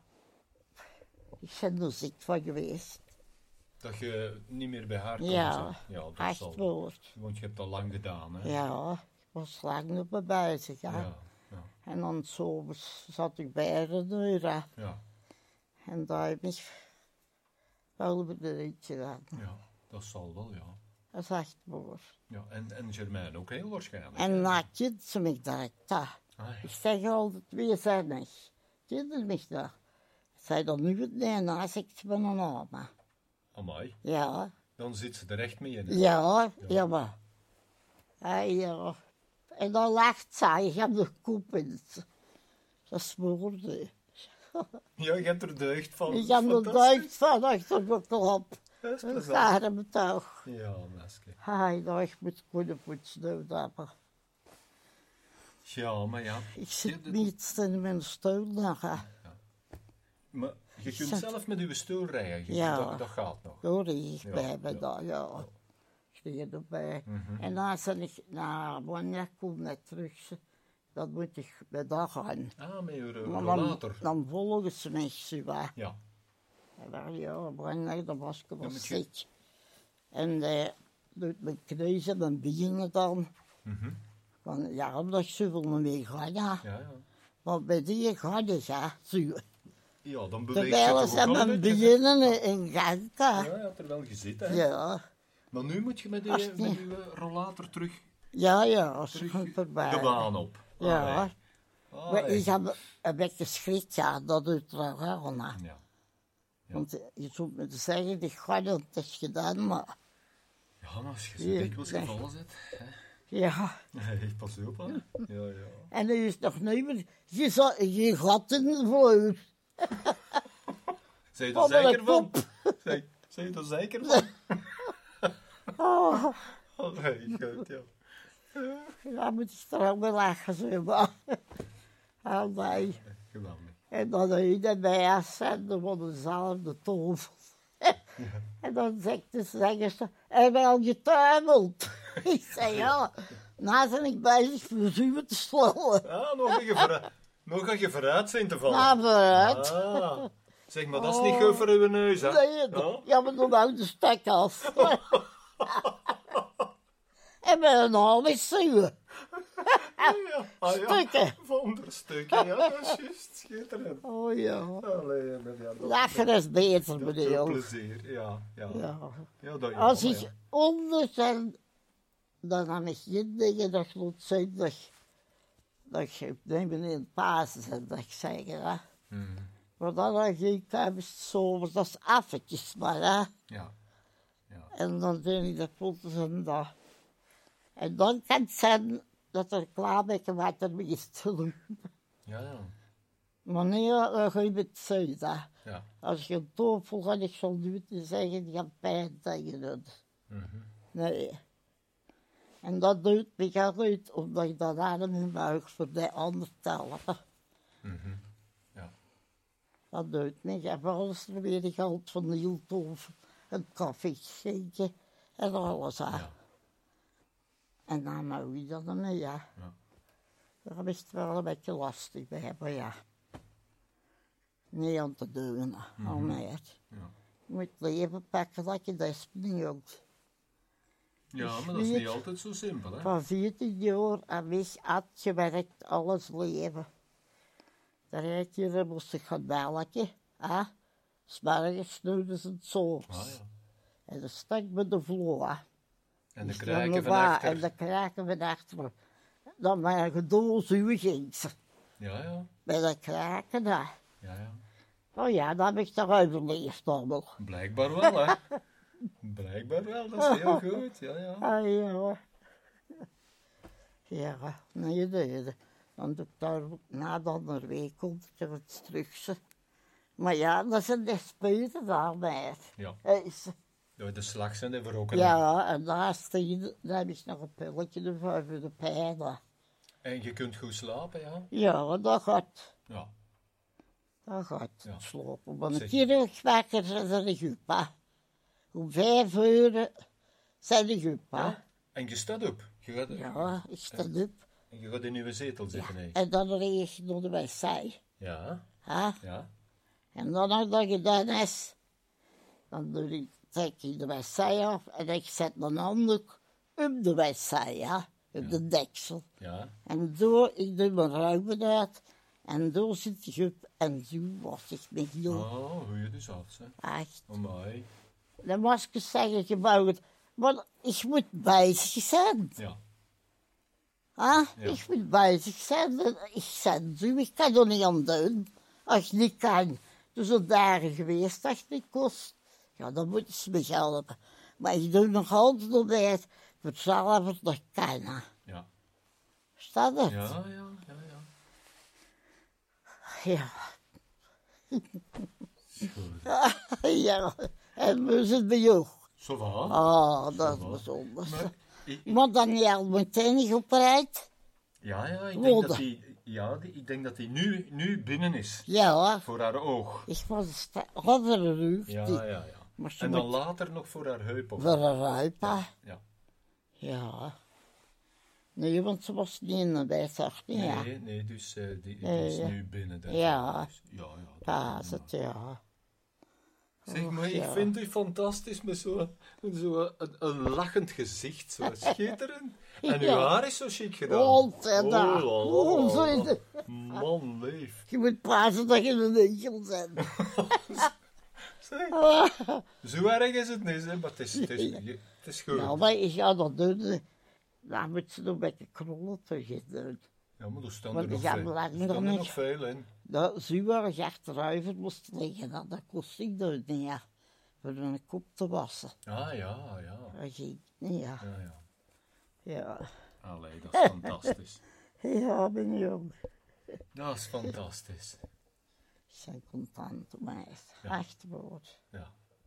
ik ben er ziek van geweest. Dat je niet meer bij haar kan Ja, zijn. Ja, dat Echt zal. woord. Want je hebt dat lang gedaan, hè? Ja, ik was lang op mijn bezig, ja. Ja, ja, En dan s'avonds zat ik bij de deur. hè. ja, En daar heb ik wel op de rit gedaan. ja, dat zal wel, ja. Dat is echt woord. ja en, en Germain ook heel waarschijnlijk. En hè? na kind ze me direct daar. Ah, Ik zeg altijd, wie zijn niet? Kinderen mich daar. Ik zei dan nu het nee, naast ik ben een arme. amai, Ja, dan zit ze er echt mee in. hè? ja, ja, maar. Ja, ja. En dan lacht zij, ik heb de koep in het. Dat is moorde. Ja, je hebt er deugd van. Ik heb er Fantastisch. duikt van achter mijn klop. Dat is Dat plezant. gaat hem toch. Ja, meisje. Hij dacht, ik moet kunnen poetsen doen, maar Ja, maar ja. ik Ja, zit dat- niet in mijn stoel nog. hè. Maar je kunt Zet- zelf met uw stoel rijden. Je- Ja. Dat, dat gaat nog. Hoor ik Ja, bij me ja. daar, ja. Ik sta erbij. Mhm. En dan zei ik, nou, wanneer kom ik terug? Dan moet ik bij daar gaan. Ah, met uw Maar dan, rollator. dan volgen ze mij zo wat. Ja. En dan, ja, wanneer dan was ik wel Dan moet je- ziek. En eh, doet mijn kruis mijn benen dan. Mhm. Van, ja, omdat ik zoveel mee ga, ja. Ja, ja. Want bij die ga je, ja, zo. Ja, dan beweegt Terwijl je ze toch ook mijn een beetje. benen in gang, hè. Ja, je had er wel gezeten, hè. Ja, Maar nu moet je met, Ach, die, nee. met uw rollator terug, ja, ja, als ze terug gaan voorbij. de baan op. Ja. Allee. Maar Allee. ik heb een beetje schrik, ja, dat doet er wel aan. Ja. Ja. Want je zou me zeggen, ik ga dat, het is gedaan, maar Ja, maar als je zo Hier, dikwijls nee. gevallen zit. Hè. ja. Nee, pas op, hè. Ja, ja. En er is nog niet meer, je, zat, je gaat in de vloer. Zijn je Oh, er met zeker een van? kop. Zijn zijn je er zeker van? Oh, Oh, nee, goed, ja. ja, moet ik er ook wel lachen, zo, maar. Oh, nee. Geweldig. En dan hij bij haar zenden van dezelfde tafel. En dan zegt de zeggerste, en wel getuimeld. Ik zei, ja, nou ben ik bezig voor zuur te slaan. Ah, nog een vooruit. Nog een je vooruit zijn te vallen. Nou, vooruit. Ah. Zeg, maar dat is niet goed voor uw neus, hè? Nee, Ja? ja, maar dan houdt de stek af. En mijn naam is zuur. ja. Ah, ja. Stukken. Wonderstukken, ja, dat is juist schitterend. Oh ja. Allee, met ja, dat, Lachen is beter, dat meneer. doet plezier, ja. Ja. Ja. Ja, dat, ja, Als maar ik ja. onder ben, dan heb ik geen dingen dat moet zijn dat, dat ik neem in het paas en dat ik zeg, hè. Mm. Maar dan ga ik thuis zomers, dat is affetjes maar, hè. Ja. Ja. En dan doen ik de foto's en dat. En dan kan het zijn dat er klaar ben wat er mee is te doen. Ja, ja. Maar nee, dan ga je met zuid, hè. Ja. Als je een tofel gaat, ik zal nu te zeggen, die gaat pijn tegen het. Mhm. Nee. En dat doet me gaat uit, omdat ik dat aan in mijn buik voor de ander te helpen. Mhm. Ja. Dat doet me. Ik heb alles er weer geld van de hieltoven, een koffie schenken en alles aan. Ja. En dan hou je dat ermee, ja. Ja. Daar is het wel een beetje lastig bij, maar ja. Niet aan te doen, mm-hmm. Al meer. Ja. Je moet leven pakken dat je dat niet ook. Ja, maar dat is niet altijd zo simpel, hè? Van veertien jaar aan mij had gewerkt, alles leven. Daar heb je er moest ik gaan melken, hè. 's morgens, 's middags en 's avonds. Ah, ja. En dan stak met de vloer. En de Dus kraken dan van wa- achter. En de kraken van achter. Dan mijn gedoolzuur ging ze. Ja, ja. Bij de kraken daar. Ja, ja. Oh ja, dat heb ik toch overleefd dan nog. Blijkbaar wel, hè? Blijkbaar wel, dat is heel goed. Ja, ja. Ah ja. Ja, nee, nee. Dan doe ik daar na de andere week komt er het terugse. Maar ja, dat zijn de spuiten daar, meid. Ja. Is- De slag zijn er ook. Ja, en naast die, dan heb ik nog een pilletje ervoor voor de pijn. hè. En je kunt goed slapen, ja? Ja, dat gaat. Ja. Dat gaat Ja. slapen. Maar een Zeg. keer wakker zijn ze de gup, hè. Om vijf uur zijn de gup, hè. Ja. En je staat op. Je gaat, Ja, ik sta op. En je gaat in je zetel zitten, hè? En dan reeg ik naar de wc, Ja. hè. Ja. En dan als dat gedaan is, dan doe ik, trek ik de wc af en ik zet mijn handdoek op de wc, hè. Op de deksel. Ja. En door, ik doe mijn ruimen uit en door zit ik op en zo was ik met heel Oh, hoe je dus af, hè? echt. Oh, mooi. Dan was ik zeggen gebouwd, maar ik moet bezig zijn. Ja. Hè? Ja. Ik moet bezig zijn. Ik ben zo, ik kan er niet aan doen. Als je niet kan. Dus een dagen geweest dat je niet kost. Ja, dan moeten ze me helpen. Maar ik doe nog altijd ontbijt. Voor hetzelfde dat ik kan. Hè. Ja. Staat het? Ja, ja, ja, ja. Ja. Is goed. Ja. En we zitten bij jou. Zo va. Oh, dat va. was anders. Maar, ik- ik- Maar Daniel meteen niet oprijdt. Ja, ja, ik denk Wolde. dat hij... Ja, die- ik denk dat hij nu, nu binnen is. Ja hoor. Voor haar oog. Ik was een ruif. Ja, die- ja, ja. Maar ze En dan moet later nog voor haar heup op. voor een ruip, hè. Ja. Ja. Nee, want ze was niet in de bijzag, niet, ja. Nee, nee, dus eh, die, die Nee, is ja. nu binnen. Denk Ja. ik. Dus, ja, ja. dat- Ja, is het, ja. Zeg maar, Och, ik ja. vind u fantastisch met zo'n zo een, een lachend gezicht, zo schitterend. En uw Ja. haar is zo chic gedaan. Altijd, la, hè. la, Oh, zo is la. het. Man, leef. Je moet praten dat je een engel bent. Zeg, zo erg is het niet, hè, maar het is, het is, het is goed. Nou, maar ik ga dat doen. Dan moet ze nog een beetje krollen terug doen. Ja, maar er staan Maar er die nog gaan veel, belangrijk er staan er niet. nog veel in. Dat zuur achteruit moest liggen, dat dat kost ik dat niet, ja. Voor een kop te wassen. Ah, ja, ja. Dat ging niet, ja. Ja, ja. Ja, Allee, dat is fantastisch. ja, ben jong. Dat is fantastisch. Ik ben content om mij. Ja. Echt woord. Ja.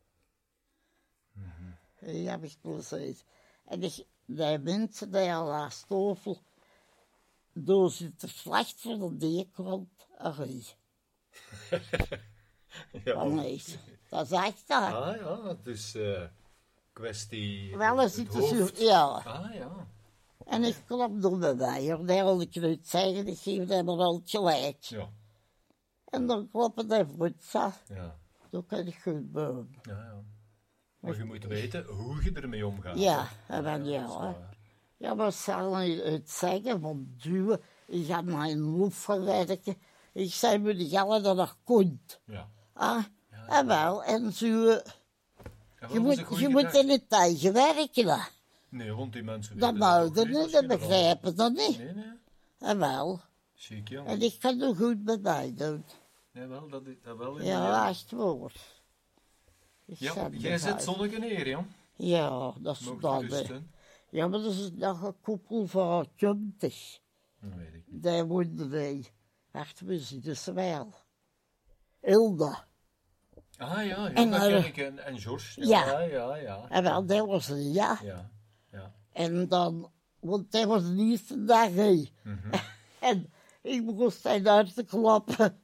Die heb ik gezegd. En ik, die mensen die al aan stofel door zitten slecht voor de deekrant. Arrie. Ja. Van eens. Dat is echt dat. Ah ja, dus eh kwestie. Wel eens het iets te hoofd. Ja. Ah ja. En ik klop door bij mij. Hoor. Daar wil ik niet zeggen. Ik geef hem al gelijk. Ja. En dan kloppen die voedsel. Ja. Dan kan ik goed boven. Ja, ja. Maar je moet weten hoe je ermee omgaat. Ja, hè. en dan ja, dat is hoor. waar. Ja, maar zal niet het zeggen, want duwen, ik ga naar een loef gaan werken. Ik zei, moet die geld dat nog komt. Ja. Ah, Ja, en wel, en zo, En je wat was moet, een goeie je moet gedachte? in het tegen werken. Hè. Nee, want die mensen Dat weten mogen ook niet, niet, dat misschien wel. begrijpen dat niet. Nee, nee. En wel, Chic, ja. en ik kan er goed bij mij doen. Nee, wel, dat, is- dat wel. Ja, echt waar. Ik Ja, zet jij erbij. zet zonnige neer, ja. Ja, dat is Mocht dat. gerust, hè. hè. Ja, maar dat is nog een koppel van twintig. Dat weet ik niet. Daar woonden wij. Wacht, we zien dus wel. Hilda. Ah ja, ja En, dat eh, ken ik. En, en George. ja. Ja, ja, ja. En wel, dat was een ja. Ja, ja. En dan, want dat was de eerste dag. Hè. Mhm. En ik begon zijn uit te klappen.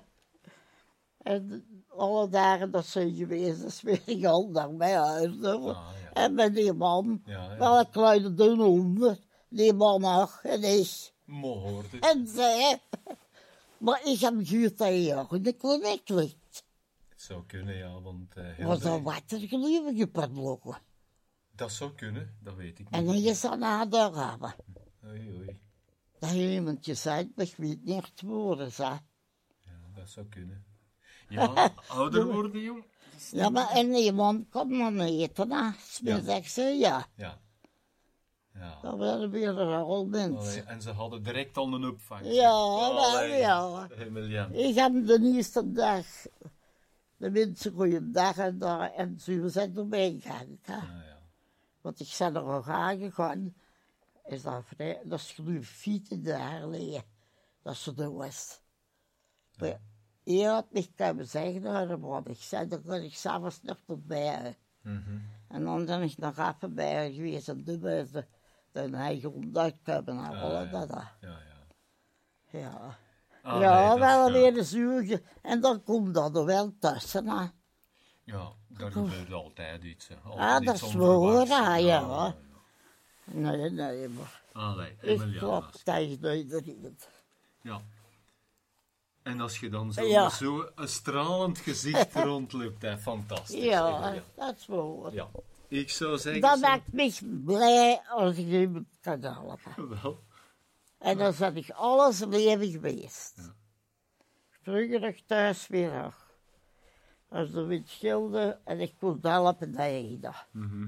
En alle dagen dat ze geweest is, weet ik al naar mijn huis. Hè. Ah, ja. En met die man, Ja, ja. wel een kleine dunne hond, die man nog, en ik. Mo hoort het. En zij, maar ik heb gehuurd dat je ook in de kliniek ligt. Het zou kunnen, ja, want uh, heel Was de- dat watergelieven gepadlokken. Dat zou kunnen, dat weet ik En niet. dan is dat naar de ramen. Oei, oei. Dat je iemand je zei, maar ik weet niet echt woorden, zei. Ja, dat zou kunnen. Ja, ouder worden, jong. Ja, maar en iemand komt dan eten, hè. Smiddags, hè, ja. Ja. Ja. Dan werden weer er al Allee, mensen. en ze hadden direct al een opvang. Ja, Allee, wel, ja. Emilian. Ik heb de eerste dag, de mensen goeiedag en, daar, en ze zijn erbij gegaan. hè. Ah, ja. Want ik ben er nog aangegaan. Is dat vrij, dat is geloof ik veertien jaar geleden. Dat ze er was. Maar je had me kunnen zeggen, nou, maar ik zei, dan kon ik s'avonds nog erbij. Mhm. En dan ben ik nog even bij haar geweest en toen ben ze de eigen ontdekt hebben en Ah, al ja. dat. dat. Ja, ja. Ja, Ah, ja nee, dat wel is, weer een zuurtje. En dan komt dat er wel tussen. Hè. Ja, daar gebeurt altijd iets. Hè. Altijd Ah, dat iets is wel onverwachts. waar, ja. Nee, nee, maar Allee, ik Emilian. klap tegen iedereen. Ja. En als je dan zo Ja. met zo een stralend gezicht rondloopt, hè, fantastisch. Ja, Emilian. dat is wel. Ja. Ik zou zeggen... Dat zo- maakt me blij als ik iemand kan helpen. Wel. En dan ben ik alles leven geweest. Ja. Vroeger nog thuis weer nog. Als er wat schilder en ik kon helpen, dat je dat. Mhm.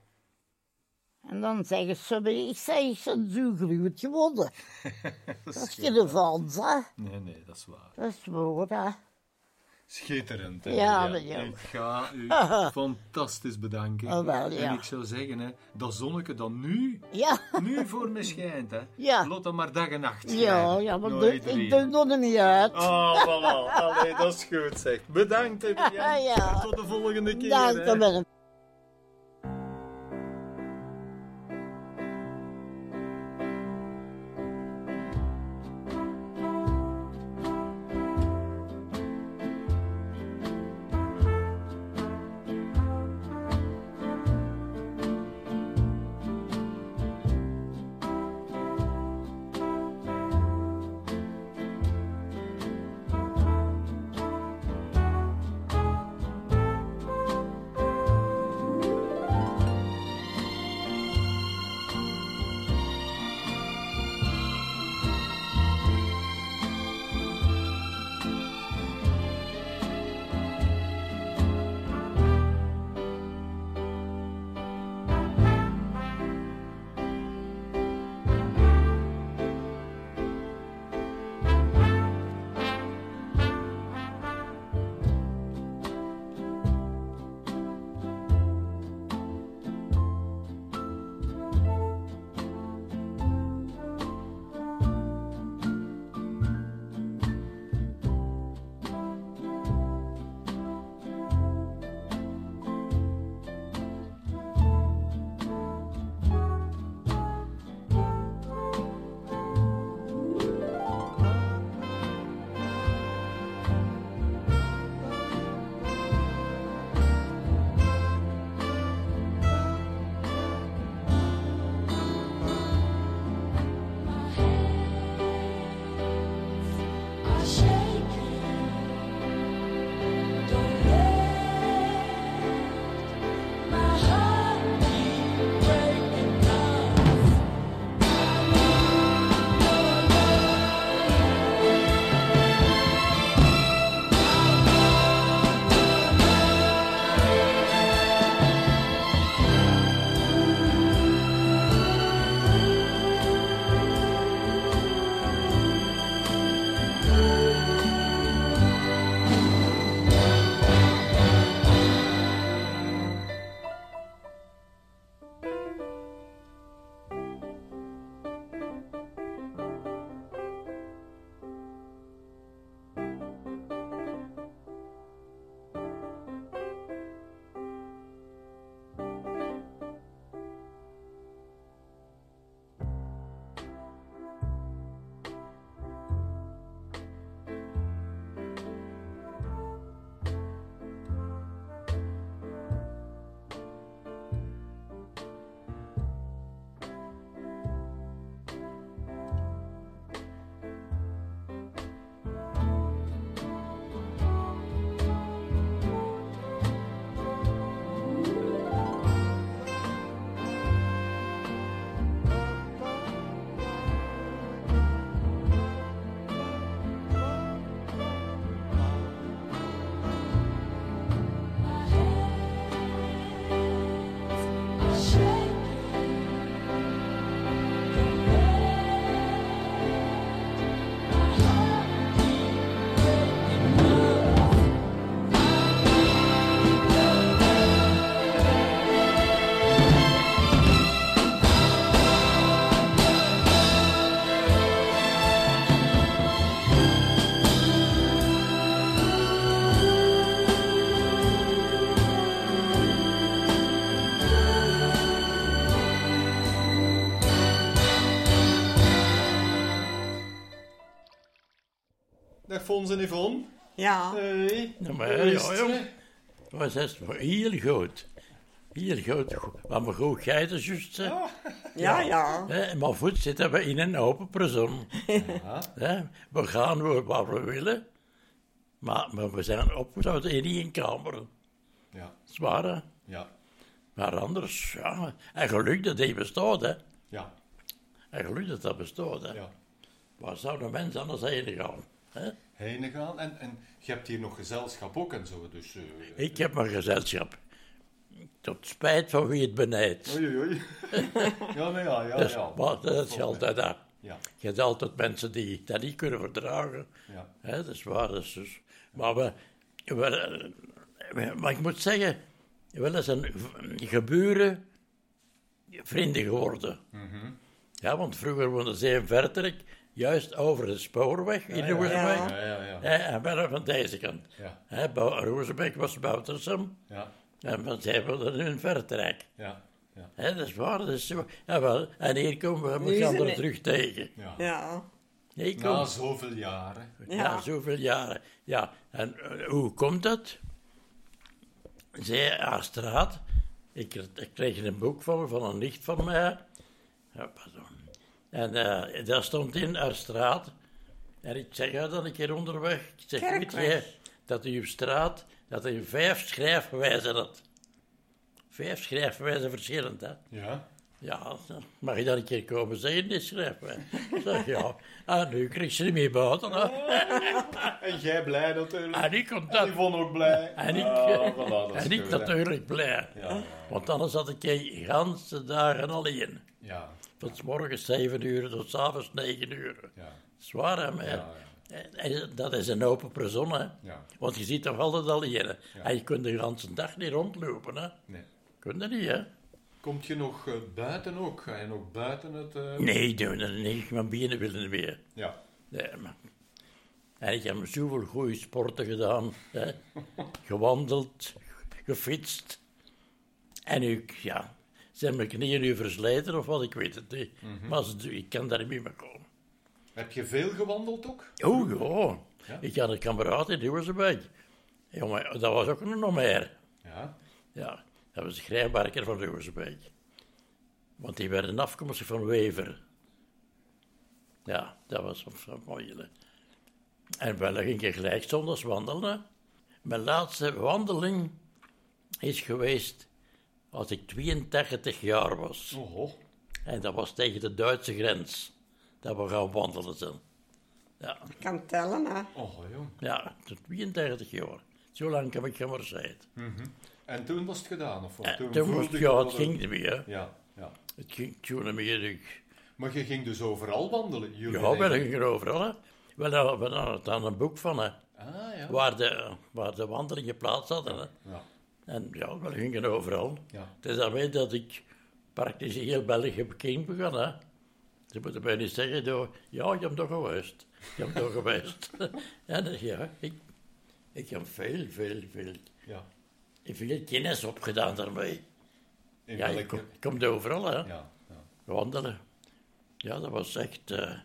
En dan zeggen ze, maar ik zei, ik ben zo groot geworden. Dat Dat is is geen Frans, hè. Nee, nee, dat is waar. Dat is waar, hè. Schitterend, hè. Ja, Emilian. maar ja. Ik ga u fantastisch bedanken. Oh, wel, ja. En ik zou zeggen, hè, dat zonneke dat nu, Ja, nu voor me schijnt, hè. Ja. Laat dat maar dag en nacht ja, schijnen. ja, maar Naar doe- iedereen. ik doe het er niet uit. Oh, voilà. Allee, dat is goed, zeg. Bedankt, Emilian. Ja. Tot de volgende keer, Dank hè. je wel. Dag Fons en Yvonne. Ja. Hey. Ja, maar ja, jong. Dat was heel goed. Heel goed. Wat we goed geiten, juist. hè. Ja, ja. Hè, Maar voet zitten we in een open prison. Ja. Hè, We gaan waar waar we willen. Maar, maar we zijn opgesloten in één kamer. Ja. Zwaar, hè? Ja. Maar anders, ja. En geluk dat die bestaat, hè. Ja. En geluk dat dat bestaat, hè. Ja. Waar zou de mens anders heen gaan? Hè? Heen gaan. En, en je hebt hier nog gezelschap ook en zo. Dus, uh, Ik heb mijn gezelschap. Tot spijt van wie het benijdt. Oei, oei, oei. Ja, maar ja, ja, Dus, ja. maar dat is altijd dat. Ja. Je hebt altijd mensen die dat niet kunnen verdragen. Ja. Hè, dat is waar. Dat is dus, maar, we, we, we- maar ik moet zeggen, wel eens een geburen vrienden geworden. Mhm. Ja, want vroeger woonde ze in Vertrek, juist over de spoorweg in Ja, de ja, Rozenbeek. Ja, ja, ja. Hè, en wij van deze kant. Ja. Hè, Bou- Rozenbeek was Boutersum. Ja. En van zij woonden nu in Vertrek. Ja. Ja. Hè, dat is waar, dat is zo. Jawel, en hier komen we Nu is elkaar het- er terug tegen. Ja. Ja. Hier Na komen- zoveel jaren. ja. Ja. zoveel jaren. Ja, en eh, hoe komt dat? Zij, haar straat, ik, ik kreeg een boek van, van een nicht van mij. Ja, pardon. En eh, daar stond in haar straat. En ik zeg, ja, dan een keer onderweg. Ik zeg, weet Kerkweg. jij dat uw straat, dat u vijf schrijfwijzen had? Vijf schrijfwijzen verschillend, hè? Ja. Ja, mag je dan een keer komen zeggen, die schrijfwijze? Ik zeg, ja. En nu kreeg ze niet meer buiten, hè? En jij blij natuurlijk. En ik kon En dat. Yvonne ook blij. En ik, Ah, voilà, dat is en ik goed, hè. natuurlijk blij. Ja, ja, Want anders had ik de ganse dagen alleen. ja. Van 's morgens zeven uur tot 's avonds negen uur. Ja. Zwaar, hè, maar Ja, en dat is een open prison, hè. Ja. Want je ziet toch altijd alleen, hè. En je kunt de hele dag niet rondlopen, hè. Nee. Kun je niet, hè. Komt je nog eh, buiten ook? Ga je nog buiten het... eh, Nee, doe dat niet. Mijn benen willen niet meer. Ja. Nee, maar... En ik heb zoveel goede sporten gedaan, hè. Gewandeld, gefietst. En nu, ja... Zijn mijn knieën nu versleten of wat, ik weet het niet. Maar ze- ik kan daar niet meer komen. Heb je veel gewandeld ook? Oh, ja. Ja? Ik had een kameraad in Duurzenbeek. Jongen, dat was ook nog meer. Ja. Ja, dat was de schrijnwerker van Duurzenbeek. Want die werden afkomstig van Wever. Ja, dat was een mooie. En wel ging ik gelijk zondags wandelen. Mijn laatste wandeling is geweest als ik tweeëntachtig jaar was. Oho. En dat was tegen de Duitse grens. Dat we gaan wandelen zijn. Ja, Ik kan tellen, hè. Oh, jong. ja, tot tweeëntachtig jaar. Zo lang heb ik gemarseerd. En toen was het gedaan? Of wat? En toen toen voelde was het, je ja, dat het er- ging niet meer. Ja, ja. Het ging toen niet meer. Ik- Maar je ging dus overal wandelen? Jullie Ja, we denken- gingen overal. Hè. We hadden we hadden het aan een boek van, hè, Ah, ja. waar, de, waar de wandelingen plaats hadden. Hè. Ja. En ja, we gingen overal. Ja. Het is daarmee dat ik praktisch heel België bekend begon. Hè. Ze moeten mij niet zeggen, door, ja, je hebt toch geweest. Je hebt toch geweest. En ja, ik, ik heb veel, veel, veel, Ja. veel kennis opgedaan daarmee. In Ja, je welke... kom- komt overal, hè. Ja, ja. Wandelen. Ja, dat was echt... eh,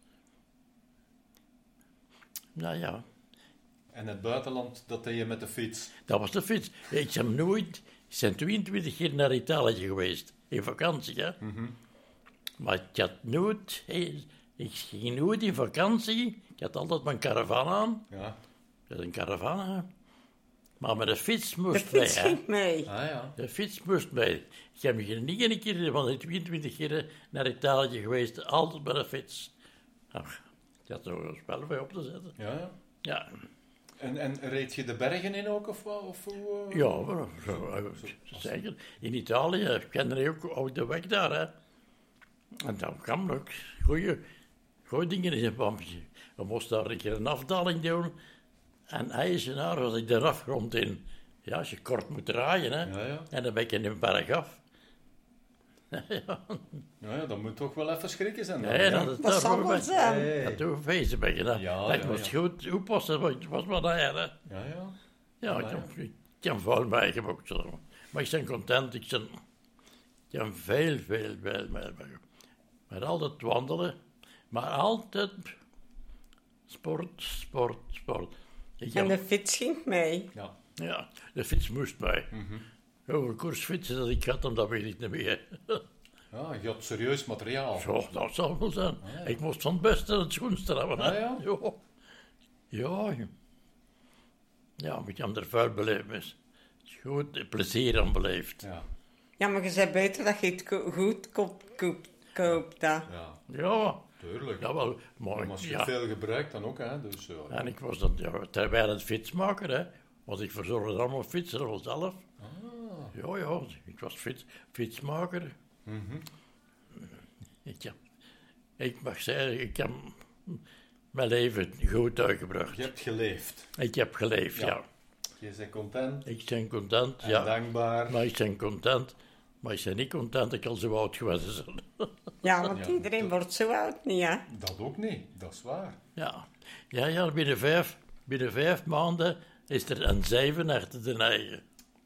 Nou ja, En het buitenland, dat deed je met de fiets? dat was de fiets. Ik ben nooit... Ik ben tweeëntwintig keer naar Italië geweest. In vakantie, hè. Maar ik had nooit... Ik ging nooit in vakantie. Ik had altijd mijn caravan aan. Ja. Ik had een caravan aan. Maar met de fiets De moest fiets mee, hè. ging mee. Ah, ja. De fiets moest mee. Ik heb niet een keer van de tweeëntwintig keer naar Italië geweest. Altijd met de fiets. Ach, ik had er nog wel bij op te zetten. Ja, ja. Ja, En, en reed je de bergen in ook, of wat? Of, hoe, eh? ja maar, zo, eh, zeker. In Italië kende je ook, ook de weg daar, hè. En dan kwam ook goede, goede dingen in zijn pampje. We moesten daar een keer een afdaling doen. En IJzenaar was ik de afgrond in. Ja, als je kort moet draaien, hè. Ja, ja. En dan ben ik in een berg af. ja, Ja, ja, dat moet toch wel even schrikken zijn. Dan, nee, ja. dat, is Dat daar zal voor wel mij. zijn. Hey. Dat doen we feesten bij je, hè. Ja, Dat ja, moest ja. goed oppassen, want het was maar daar, hè. Ja, ja. Ja, ik heb, ik heb veel meegemaakt. Zo. Maar ik ben content. Ik, ben, ik heb veel, veel, veel meegemaakt. Maar altijd wandelen. Maar altijd Sport, sport, sport. Ik En heb- de fiets ging mee. Ja. Ja, de fiets moest mij. Mhm. Hoeveel koersfietsen dat ik had, dat weet ik niet meer. Ja, je had serieus materiaal. Zo, dat zou wel zijn. Ah, ja. Ik moest van het beste en het schoonste hebben. hè. Ah, ja? Ja. Ja, ja. Ja, maar ik heb er vuil beleefd. is. Goed plezier aan beleefd. Ja. Ja, maar je zei beter dat je het ko- goed koopt, koopt, koopt dat. Ja, Ja, tuurlijk. jawel. Maar, Maar als je ja. veel gebruikt, dan ook, hè. Dus, ja. En ik was dan ja, terwijl het fietsmaker, hè. Want ik verzorgde allemaal fietsen al zelf. Ah. Ja, ja, ik was fiets, fietsmaker. Mhm. Ik, heb, ik mag zeggen, ik heb mijn leven goed uitgebracht. Je hebt geleefd. Ik heb geleefd, Ja. ja. Je bent content Ik ben content, en ja. dankbaar. Maar ik ben content. Maar ik ben niet content dat ik al zo oud geweest ben. Ja, want Ja, iedereen dat- wordt zo oud niet, hè. Dat ook niet, dat is waar. Ja, ja, ja binnen, vijf, binnen vijf maanden is er een zeven achter de eigen.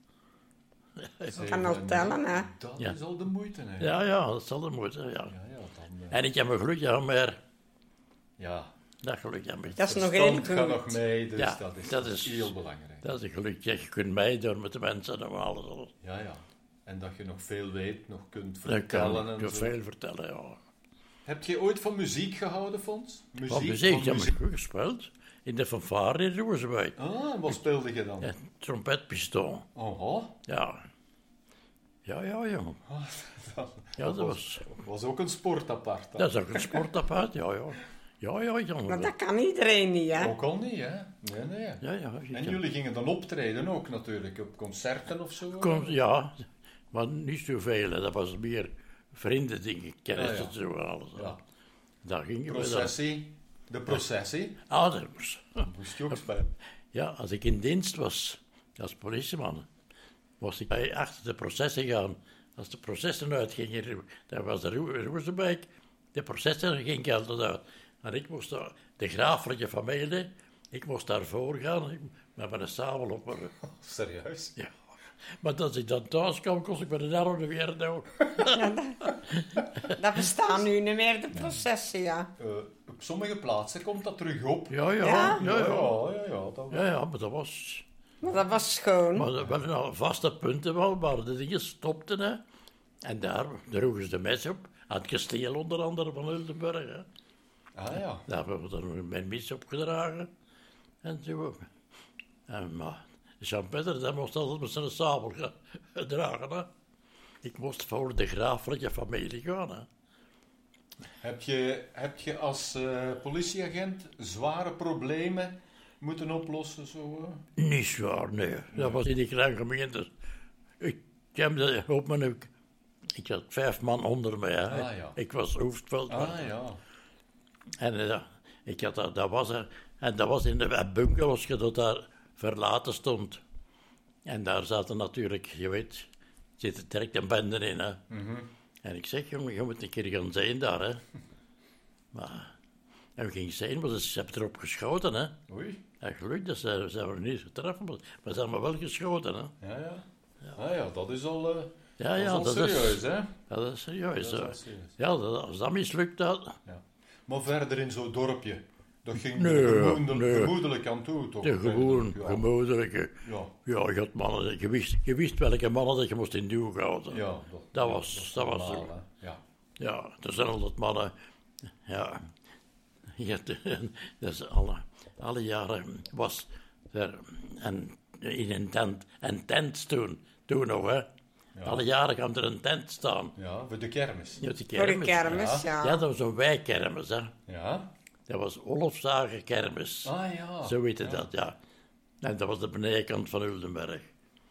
Zeven kan al en- tellen, hè. Dat Ja. is al de moeite, hè. Ja, ja, dat zal er moeten, ja. Ja, ja, dan, eh, En ik heb een geluk, ja, maar ja. dat geluk heb ik. Dat is nog heel Verstand gaat nog goed. mee, dus Ja, dat, is, dat is- heel belangrijk. Dat is een geluk. Ja, je kunt meedoen met de mensen en alles. al. Ja, ja. En dat je nog veel weet, nog kunt Dan vertellen kan en ik zo. veel vertellen, ja. Heb je ooit van muziek gehouden, Fons? Muziek? Wat muziek, van ja, maar ik heb gespeeld. In de fanfare in Roosewijk. Ah, wat speelde je dan? Ja, trompetpistool. Oh, Ja. Ja, ja, ja. Ja, dat was... was ook een sport apart. hè? Dat is ook een sportapparaat, ja, ja. Ja, ja, ja. Maar dat kan iedereen niet, hè. Ook al niet, hè? Nee, nee. Ja, ja. je En kan- jullie gingen dan optreden ook natuurlijk, op concerten of zo? Kom, ja, maar niet zoveel. hè. Dat was meer vriendendingen, kennis Ah, ja. en zo alles. hè. Ja. Daar gingen we dan. Processie. De processie. Ah, dat was... Moest je ook spelen. Ja, als ik in dienst was, als politieman, was ik bij achter de processen gaan. Als de processen uitgingen, dat was de Ro- Rozenbeek, de processen ging ik altijd uit. En ik moest daar, de graaflijke familie, ik moest daarvoor gaan, ik- met mijn sabel op mijn rug. Serieus? Ja. Maar als ik dan thuis kwam, kon ik met de armen weer doen. Dat bestaat nu niet meer, de processen, ja. Eh, op sommige plaatsen komt dat terug op. Ja, ja, Ja? ja, ja. ja, ja, ja, dat Ja, ja, maar dat was... Maar dat was schoon. Maar er waren al vaste punten wel, waar de dingen stopten. Hè. En daar droegen ze de mes op. Aan het kasteel onder andere van Uldenburg. Hè. Ah ja. Daar hebben we dan mijn mis opgedragen. En zo. En, maar Jean-Peter, dat moest altijd met zijn sabel ge- gedragen. Hè. Ik moest voor de graaflijke familie gaan. Hè. Heb je, heb je als eh, politieagent zware problemen moeten oplossen? Zo, eh? Niet zwaar, nee. Dat was in die kleine gemeente. Ik heb de op mijn... Ik had vijf man onder mij. Hè. Ah, ja. Ik was hoofdveldman. Ah ja. En eh, ik had dat, dat was er, en dat was in de bunker als je dat daar verlaten stond. En daar zaten natuurlijk, je weet, zitten direct een bende in. Hè. Mhm. En ik zeg, jongen, je moet een keer gaan zijn daar. Hè. Maar, en we gingen zijn, maar ze hebben erop geschoten. Hè. Oei. En gelukkig, dat ze, ze hebben niet getroffen, maar maar ze hebben wel geschoten. Hè. Ja, ja. Ah ja, dat is al, eh, Ja, dat is ja, al dat serieus, is, hè? dat is serieus. Dat is hè. al serieus. Ja, dat, als dat mislukt, dat, Maar verder in zo'n dorpje, dat ging Nee, er gemoedelijk, nee. gemoedelijk aan toe, toch? de gewoon, Ja. gemoedelijke... Ja, Ja, je had mannen, je wist, je wist welke mannen dat je moest in duw houden. ja, Dat was- is dat was normaal, zo. hè. Ja. Ja, er zijn altijd mannen. Ja, je had, dat is alle, alle jaren was er een, in een tent, een tent toen, toen nog, hè. Alle jaren kwam er een tent staan. Ja, voor de kermis. Ja, die Voor de kermis. kermis, ja. Ja, dat was een wijkkermis, hè. Ja? Dat was Olofszagen kermis. Ah ja. Zo heette dat, ja. En dat was de benedenkant van Uldenberg.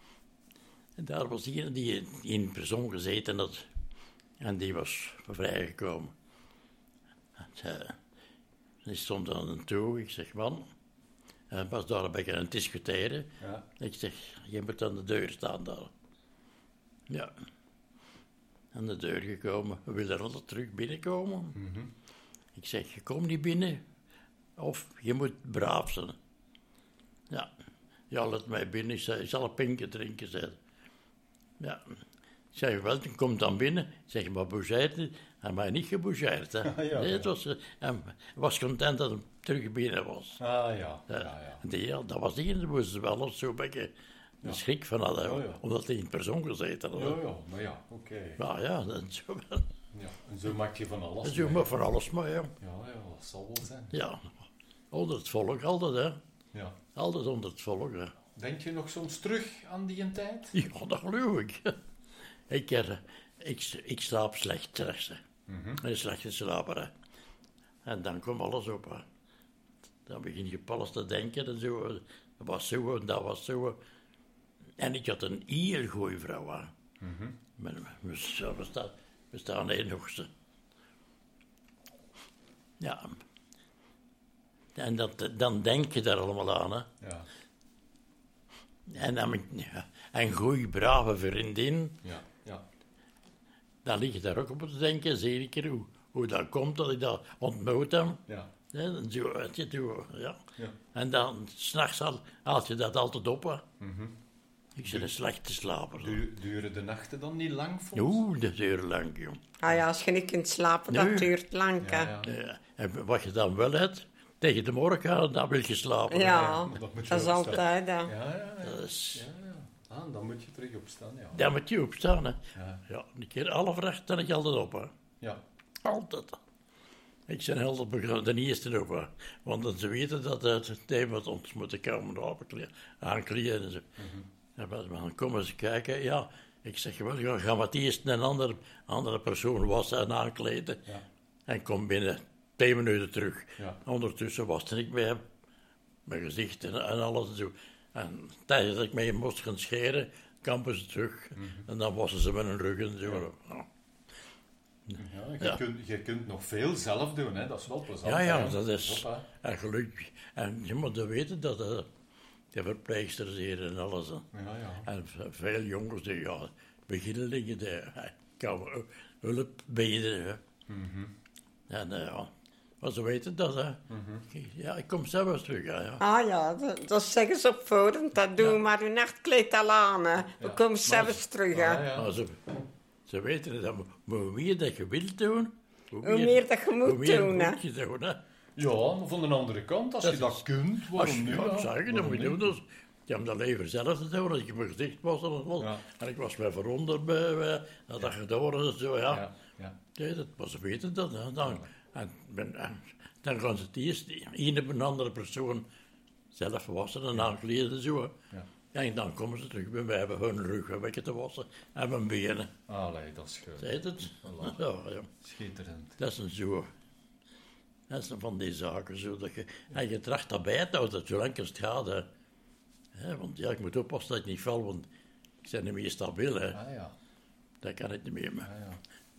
En daar was iemand die in persoon gezeten had. En die was vrijgekomen. En zij- die stond aan een toe. Ik zeg, man, hij was daar een beetje aan het discussiëren. Ja. Ik zeg, je moet aan de deur staan daar. Ja. Aan de deur gekomen. We willen altijd terug binnenkomen. Mhm. Ik zeg, je komt niet binnen. Of je moet braaf zijn. Ja. Ja, laat mij binnen. Ik, zei, ik zal een pinkje drinken, zei hij. Ja. Ik zeg, wel, kom dan binnen. Ik zeg, maar hoe zei het? Hij mij niet gebougeerd, hè. Ja, nee, ja. het was, uh, hij was content dat hij terug binnen was. Ah, ja. ja, Uh, ja. Die, ja, dat was die, daar moesten ze wel of zo'n beetje een schrik van hadden, Ja, ja. omdat hij in persoon gezeten had. Ja, ja, maar ja, oké. Okay. Maar ja, dat is zo wel. Ja, en zo maak je van alles Zo mee. maar van alles maar, ja. Ja, ja, dat zal wel zijn. Ja, onder het volk altijd, hè. Ja. Altijd onder het volk, hè. Denk je nog soms terug aan die een tijd? Ja, dat geloof ik. ik, uh, ik, ik slaap slecht, slechts, hè. Mm-hmm. Een slechte slaper, hè. En dan komt alles op, hè. Dan begin je pas te denken en zo. Dat was zo en dat was zo. En ik had een heel goeie vrouw, hè. Mm-hmm. Maar we, we, we, staan, we staan één nog ze. Ja. En dat, dan denk je daar allemaal aan, hè. Ja. En dan met ja, een goeie, brave vriendin. Ja, ja. Dan lig je daar ook op te denken, zeker hoe, hoe dat komt dat ik dat ontmoet heb. Ja. Ja, dan zo, weet je, zo, ja. Ja. En dan, s'nachts haal je dat altijd op, hè. Mm-hmm. Ik ben een slechte slaper. Du- duren de nachten dan niet lang voor? Oeh, dat duurt lang, joh. Ah ja, als je niet kunt slapen, Nee. dat duurt lang, hè. Ja, ja. Ja, en wat je dan wel hebt, tegen de morgen gaan, dan wil je slapen. Ja, dat dat, moet je is opstaan. altijd, hè. Ja, ja, ja. Dat is, Ja, ja. Ah, dan moet je terug opstaan, ja. daar moet je opstaan, hè. Ja. Ja, een keer alle vracht, dan ik altijd op, hè. Ja. Altijd. Ik ben altijd begonnen de eerste op, hè. Want dan ze weten dat het thema wat ons moeten komen aankleden, aankleden en zo. Mm-hmm. En dan komen ze kijken, ja. Ik zeg wel, ja, gaan we het eerst een andere, andere persoon wassen en aankleden. Ja. En kom binnen twee minuten terug. Ja. Ondertussen waste ik bij hem, mijn gezicht en, en alles en zo. En tijdens dat ik mij moest gaan scheren, kampen ze terug. Mm-hmm. En dan wassen ze mijn rug en zo. Ja, Ja, je, Ja. Kunt, je kunt nog veel zelf doen, hè. Dat is wel plezant. ja, ja, hè. dat is Hoppa. een geluk. En je moet weten dat uh, de verpleegsters hier en alles. Hè. Ja, ja. En v- veel jongens die ja, beginnelingen, die uh, kan hulp bieden. Hè. Mm-hmm. En uh, ja, maar ze weten dat. Hè. Ja, ik kom zelfs terug. Hè, ja. Ah ja, dat, dat zeggen ze op forum. Dat doen Ja. maar uw nachtkleed al aan, hè. We Ja. komen zelfs terug, hè. Ah, ja. Maar ze, ze weten dat, maar hoe meer dat je wilt doen, hoe Hoe meer dat je moet hoe meer doen, hè. moet je doen, hè. Ja, maar van de andere kant, als Dat je dat is- kunt, Als waarom je niet? ja, ja? zeg je, dat Waarom moet je doen. niet? Dus, je hebt dat leven zelf te doen, als ik mijn gezicht was en alles. Ja. En ik was mij verwonderd bij, bij dat dat gedaan is en zo, ja. Ja, ja. Nee, dat, maar ze weten dat, hè. Dan, en, en, en dan gaan ze het eerst een op een andere persoon zelf wassen en aankleden en zo, hè. Ja. En dan komen ze terug bij mij, hebben hun rug een beetje te wassen en mijn benen. Allee, dat is goed. Zei het? Voilà. Ja, ja. Schitterend. Dat is een zo. Dat is een van die zaken zo dat je. En je tracht daarbij te houden, zolang het gaat. Hè. Hè, want ja, ik moet oppassen dat ik niet val, want ik ben niet meer stabiel. Hè. Ah ja, Dat kan ik niet meer. ah, Maar. ja.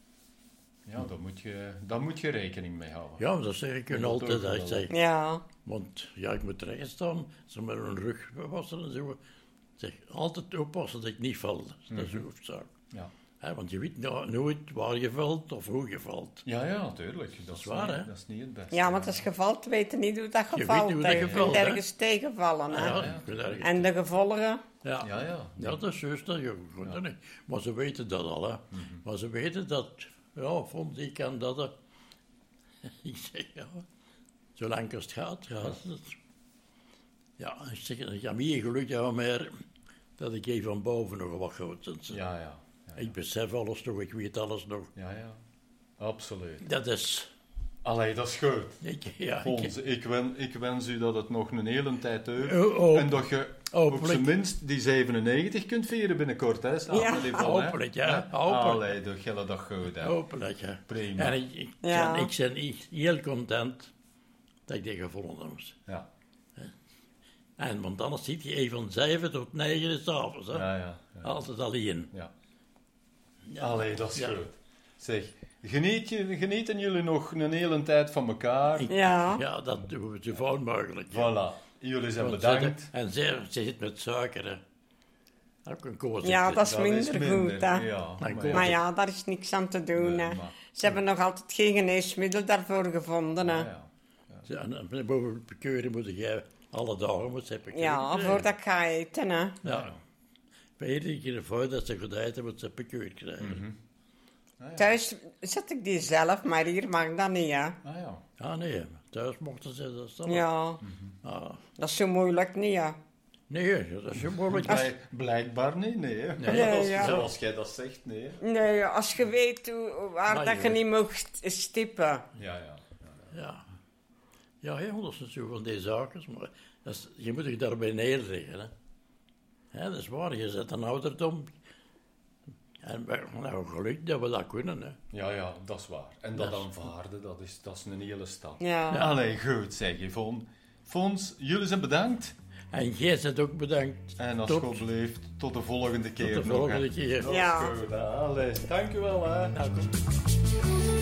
Ja, daar moet, je, daar moet je rekening mee houden. Ja, dat zeg ik hun Dat altijd. ook Dat ik wel. zeg, Ja, want ja, ik moet recht staan, ze met hun rug wassen en zo. Ik zeg altijd oppassen dat ik niet val. Dat is een hoofdzaak. Ja. Hè, want je weet no- nooit waar je valt of hoe je valt. Ja, ja, tuurlijk. Dat, is waar, niet, hè? Dat is niet het beste. ja, want als je valt, weet je niet hoe dat weet gevalt. niet hoe dat hè. Je gevalt, kunt hè. ergens tegenvallen, hè. Ja, ja. ik ben ergens- En de gevolgen... ja. Ja, ja. Ja, dat is juist, dat je goed, hè. Maar ze weten dat al, hè. Maar ze weten dat, ja, vond ik kan dat. Hè. Ik zeg, ja, zolang als het gaat, gaat het. Ja, ik zeg, ik heb meer geluk hebben, maar dat ik even van boven nog wat goed zit. Ja, ja. Ja, Ik besef alles nog, ik weet alles nog. ja, ja. Absoluut. Dat is, Allee, dat is goed. ik, ja, ik, Fons, ik, wen, ik wens u dat het nog een hele tijd duurt. Oh, oh. En dat je op Hopelijk. zijn minst die zevenennegentig kunt vieren binnenkort, hè? Slaap Ja. met die vol, hè? Hopelijk, ja, Ja? hopelijk. Allee, doe je dat goed, hè? hopelijk, ja. Prima. En ik, ik, Ja. ben, ik ben echt heel content dat ik die gevonden heb. Ja, En, want anders zit je even van zeven tot negen uur s'avonds, hè. ja, ja. ja. Altijd alleen. ja. Ja. Allee, dat is Ja. goed. Zeg, geniet je, genieten jullie nog een hele tijd van elkaar? Ik- Ja. Ja, dat doen we zo vauw mogelijk. Voilà. Jullie zijn Want bedankt. ze- En ze, ze zit met suiker, hè. Ook een koos. Ja, dat is Dat minder, is goed, minder, hè. Ja, Maar maar ik- Maar ja, daar is niks aan te doen, Nee, hè. maar- Ze hebben nog altijd geen geneesmiddel daarvoor gevonden, hè. ja, ja. En, en boven bekeuren moet jij alle dagen moet ze bekeuren. Ja, voordat ik ga eten, hè. Ja. Bij iedere keer voordat ze gedaan hebben, moet ze bekeuren krijgen. Ah, ja. Thuis zet ik die zelf, maar hier mag dat niet, hè. Ah ja. Ah nee, thuis mochten ze dat zelf. Ja, Ah, dat is zo moeilijk niet, ja. nee, dat is zo moeilijk. Blijk- blijkbaar niet, nee. Hè? Nee, ja, ja. Zoals jij dat zegt, nee. Nee, als je weet hoe, waar Maar dat je je weet- niet mocht stippen. Ja, ja. Ja. Ja, heel dat zijn zo van die zaken, maar dat is, je moet je daarbij neerleggen. Hè. Ja, dat is waar, je zet een ouderdom. En we hebben geluk dat we dat kunnen. Hè. Ja, ja, dat is waar. En dat Dat is- aanvaarden, dat is, dat is een hele stap. Ja. Ja. Allee, goed, zeg Yvonne. Fons, jullie zijn bedankt. En jij bent ook bedankt. En als Tot- God blijft, tot de volgende keer Tot de nog, volgende hè. keer. Dat is Ja. goed, hè. Allee, dank u wel, hè. Nou, kom.